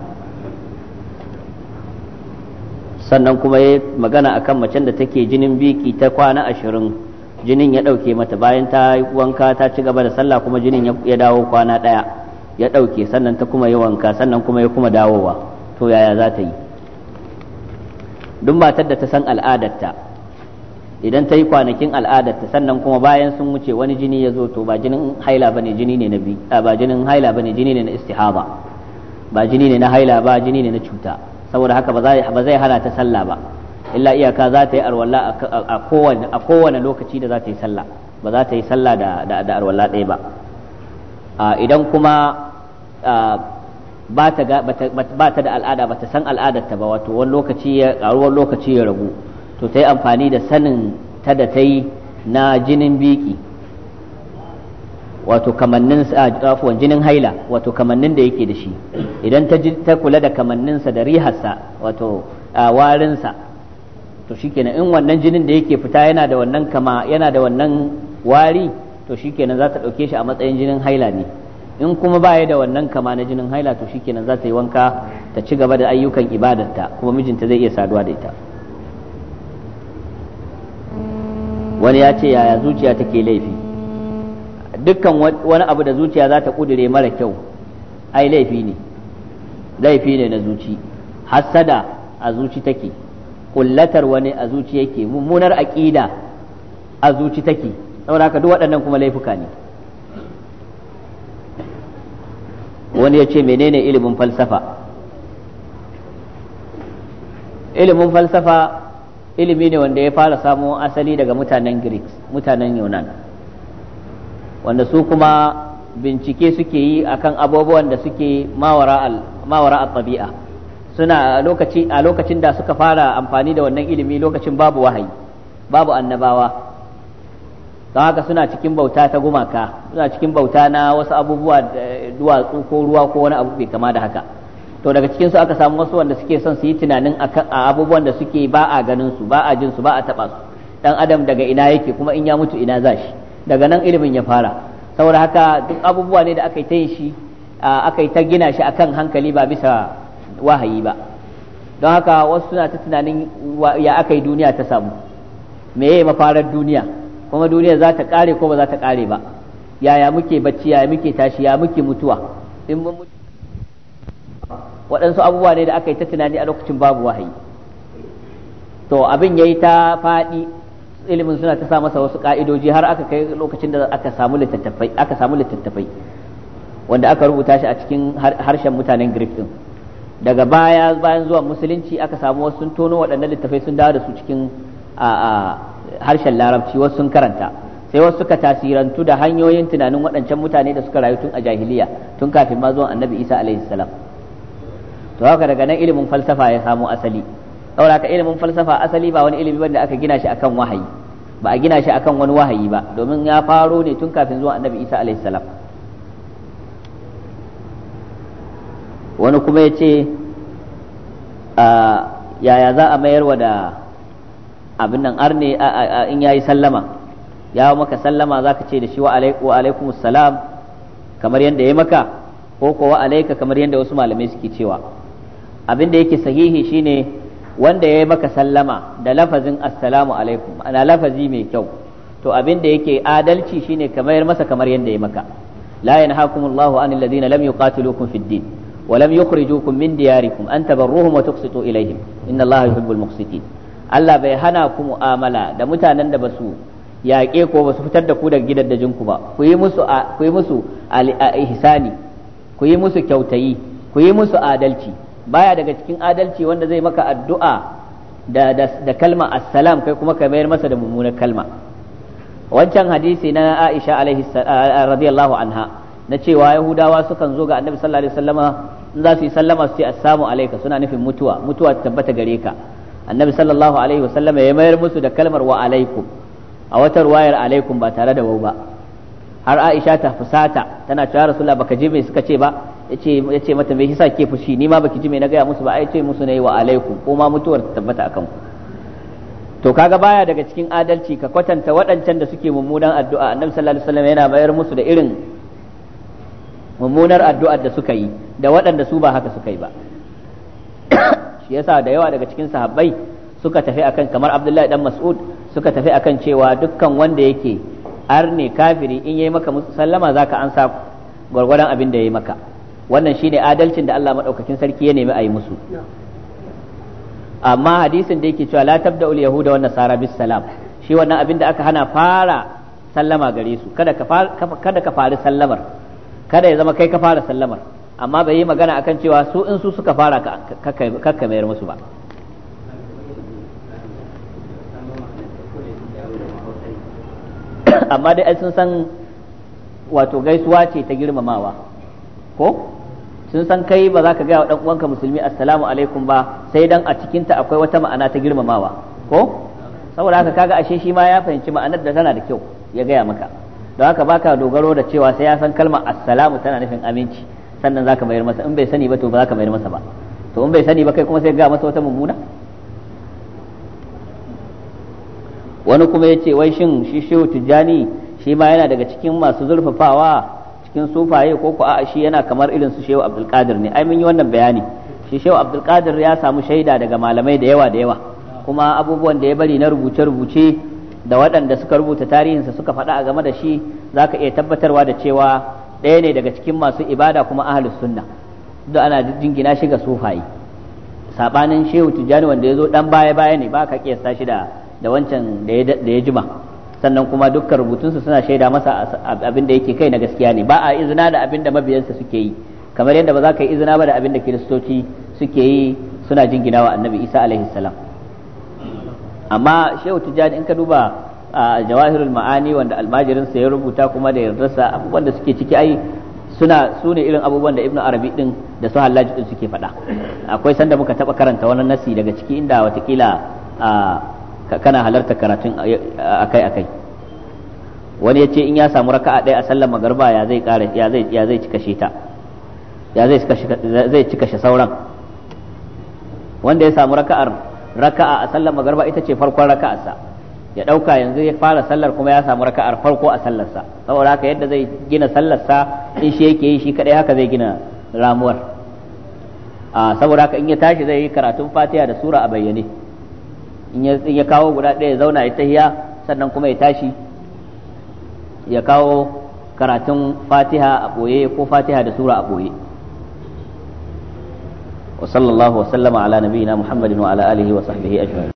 sannan kuma ya magana akan macen da take jinin biki ta kwana ashirin jinin ya ɗauke mata bayan ta yi wanka ta ci gaba da sallah kuma jinin ya dawo kwana ɗaya ya ɗauke sannan ta kuma yi wanka sannan kuma ya kuma dawowa to yaya za ta yi duk matar da ta san al'adarta idan ta yi kwanakin al'adarta sannan kuma bayan sun wuce wani jini ya zo to ba jinin haila bane jini ne na bi ba jinin haila bane jini ne na istihaba ba jini ne na haila ba jini ne na cuta saboda haka ba zai hana ta sallah ba illa iyaka za ta yi arwalla a kowane lokaci da za ta yi sallah ba za ta yi sallah da arwalla ɗaya ba idan kuma ba ta ba ta da al'ada ba ta san al'adarta ba, wato wani lokaci ya karu wani lokaci ya ragu, to ta yi amfani da sanin ta da ta yi na jinin biki, wato kamannin afuwan jinin haila, wato kamannin da yake da shi, idan ta ta kula da kamanninsa da riharsa, wato warinsa, to shikenan in wannan jinin da yake fita yana da wannan kama yana da wannan wari, to shikenan za ta ɗauke shi a matsayin jinin haila ne. In kuma baya da wannan kama na jinin haila, to shikenan za ta yi wanka ta ci gaba da ayyukan ibadarta, kuma mijinta zai iya saduwa da ita. Wani ya ce yaya zuciya take laifi? Dukkan wani abu da zuciya za ta kudure mara kyau ai laifi ne, laifi ne na zuci. Hassada a zuci take, kullatar wani a zuci yake, mummunar aqida a zuci take, saboda haka duk waɗannan kuma laifuka ne. Wani ya ce menene ilimin falsafa? Ilimin falsafa ilimi ne wanda ya fara samo asali daga mutanen Greeks, mutanen Yunan, wanda su kuma bincike suke yi akan abubuwan da suke mawara al-tabi'a. Suna a lokaci a lokacin da suka fara amfani da wannan ilimi, lokacin babu wahayi, babu annabawa, don haka suna cikin bauta ta gumaka, suna cikin bauta na wasu abubuwa, duwatsu ko ruwa ko wani abu bai kama da haka. To daga cikin su aka samu wasu wanda suke son su yi tunanin akan abubuwan da suke ba a ganin su, ba a jin su, ba a taba su. Dan adam daga ina yake, kuma in ya mutu ina za shi? Daga nan ilimin ya fara. Saboda haka duk abubuwa ne da aka yi ta yin shi, aka yi ta gina shi akan hankali ba bisa wahayi ba. Don haka wasu suna ta tunanin ya aka yi duniya ta samu, meye mafarar duniya, kuma duniya za ta kare ko ba za ta kare ba, yaya muke bacci, yaya muke tashi, ya muke mutuwa, in mun mutu. Waɗansu abubuwa ne da aka yi ta tunani a lokacin babu wahayi. To abin ya yi ta faɗi, ilimin suna ta sa masa wasu ƙa'idoji, har aka kai lokacin da aka samu littattafai aka samu littattafai wanda aka rubuta shi a cikin harshen mutanen Greek din. Daga baya bayan zuwan musulunci aka samu wasu sun tono waɗannan littattafai sun dawo da su cikin harshen larabci, wasu sun karanta, sai wasu suka tasirantu da hanyoyin tunanin waɗancan mutane da suka rayu tun a jahiliya, tun kafin ma zuwan annabi Isa alaihi salam. To haka daga nan ilimin falsafa ya samo asali. Saboda haka ilimin falsafa asali ba wani ilimi wanda aka gina shi akan wahayi, ba a gina shi akan wani wahayi ba, domin ya faro ne tun kafin zuwan annabi Isa alaihi salam. Wani kuma ya ce yaya za a mayar wa da abin nan arne in yayi sallama, ya maka sallama za ka ce da shi wa alaikumus salam kamar yadda ya maka, ko ko wa alaika kamar yadda wasu malamai suke cewa. Abin da yake sahihi shine wanda ya yi maka sallama da lafazin assalamu alaikum, ana lafazi mai kyau, to abin da yake adalci shine kamar masa kamar yadda ya maka. la yanhaakumullahu anil ladina lam yuqatilukum fid din wa lam yukhrijukum min diyarikum an tabarruhum wa tuqsitu ilaihim innallaha yuhibbul muqsitin. Allah bai hana ku mu'amala da mutanen da basu yaƙe ko basu fitar da ku daga gidajen ku ba, ku yi musu ku yi musu ihsani, ku yi musu kyautayi, ku yi musu adalci. Baya daga cikin adalci wanda zai maka addu'a da da, da kalma assalam, kai kuma ka mayar masa da mummunar kalma. Wancan hadisi na Aisha alaihi radiyallahu anha na cewa Yahudawa sukan zo ga Annabi sallallahu alaihi wasallama in za su yi sallama su ce assalamu alayka, suna nufin mutuwa, mutuwa ta tabbata gare ka. Annabi sallallahu alaihi wasallama ya mayar musu da kalmar wa alaikum, a wata ruwayar alaikum ba tare da wau ba. Har Aisha ta fusata tana cewa Rasulullah baka ji me suka ce ba, yace yace mata me yasa ke fushi, ni ma baki ji me na gaya musu ba, ai ce musu ne wa alaikum, ko ma mutuwar ta tabbata akan ku. To kaga baya daga cikin adalci ka kwatanta waɗancan da suke mummunan addu'a, Annabi sallallahu alaihi wasallam yana bayar musu da irin mummunar addu'ar da suka yi da waɗanda su ba haka suka yi ba. Shi yasa da yawa daga cikin sahabbai suka tafi akan, kamar Abdullahi dan Mas'ud, suka tafi akan cewa dukkan wanda yake arne kafiri in yayi maka sallama zaka ansa gwargwadon abin da yayi maka. Wannan shine adalcin da Allah madaukakin sarki ya nemi a yi musu. Amma hadisin da yake cewa la tabda'ul yahuda wan nasara bis salam, shi wannan abin da aka hana fara sallama gare su, kada ka kada ka fara sallamar, kada ya zama kai ka fara sallamar, amma bai yi magana akan cewa su in su suka fara ka ka mayar musu ba. Amma dai sun san wato gaisuwa ce ta girmamawa ko, sun san kai ba za ka gaya wa dan uwanka musulmi assalamu alaikum ba sai dan a cikin ta akwai wata ma'ana ta girmamawa ko saboda haka kaga ashe shi ma ya fahimci ma'anar da tana da kyau ya gaya maka don haka baka dogaro da cewa sai ya san kalmar assalamu tana nufin aminci sannan zaka mayar masa in bai sani ba to ba zaka mayar masa ba to in bai sani ba kai kuma sai ga masa wata mummuna. Wani kuma ya ce wai shin shi shehu tijjani shi ma yana daga cikin masu zurfafawa cikin sufaye ko ku a'a shi yana kamar irin su shehu abdulkadir ne. Ai mun yi wannan bayani, shi shehu abdulkadir ya samu shaida daga malamai da yawa da yawa kuma abubuwan da ya bari na rubuce-rubuce da waɗanda suka rubuta tarihinsa suka faɗa a game da shi zaka iya tabbatarwa da cewa ɗaya ne daga cikin masu ibada kuma ahlus sunna, duk ana jingina shi ga sufaye. Sabanin shehu tijjani wanda ya zo dan baya-baya ne, ba ka kiyasta shi da da wancan da ya jima, sannan kuma dukkan rubutunsu suna shaida masa abin da yake kai na gaskiya ne, ba a izina da abin da mabiyansa suke yi, kamar yadda ba za ka yi izina ba da abin da kiristoci suke yi suna jingina wa annabi isa alaihi salam. Amma shehu tijjani in ka duba a jawahirul ma'ani wanda almajirinsa ya rubuta kuma da yardarsa, abubuwan da suke ciki ai suna su ne irin abubuwan da ibnu arabi din da su hallaji din suke faɗa. Akwai sanda muka taɓa karanta wani nasi daga ciki inda watakila kana halarta karatun akai-akai. Wani ya ce in ya samu raka'a ɗaya a sallar magarba ya zai ƙara ya zai ya zai cika shi ta ya zai cika zai cika shi sauran. Wanda ya samu raka'ar raka'a a sallar magarba ita ce farkon raka'arsa, ya ɗauka yanzu ya fara sallar kuma ya samu raka'ar farko a sallarsa, saboda haka yadda zai gina sallarsa in shi yake yi shi kadai haka zai gina ramuwar. a saboda haka in ya tashi zai yi karatun fatiha da sura a bayyane, in ya kawo guda ɗaya ya zauna ya tahiya sannan kuma ya tashi ya kawo karatun fatiha a ɓoye ko fatiha da sura a ɓoye. wa sallallahu wa sallama ala nabiyyina muhammadin wa ala alihi wa sahbihi ajma'in.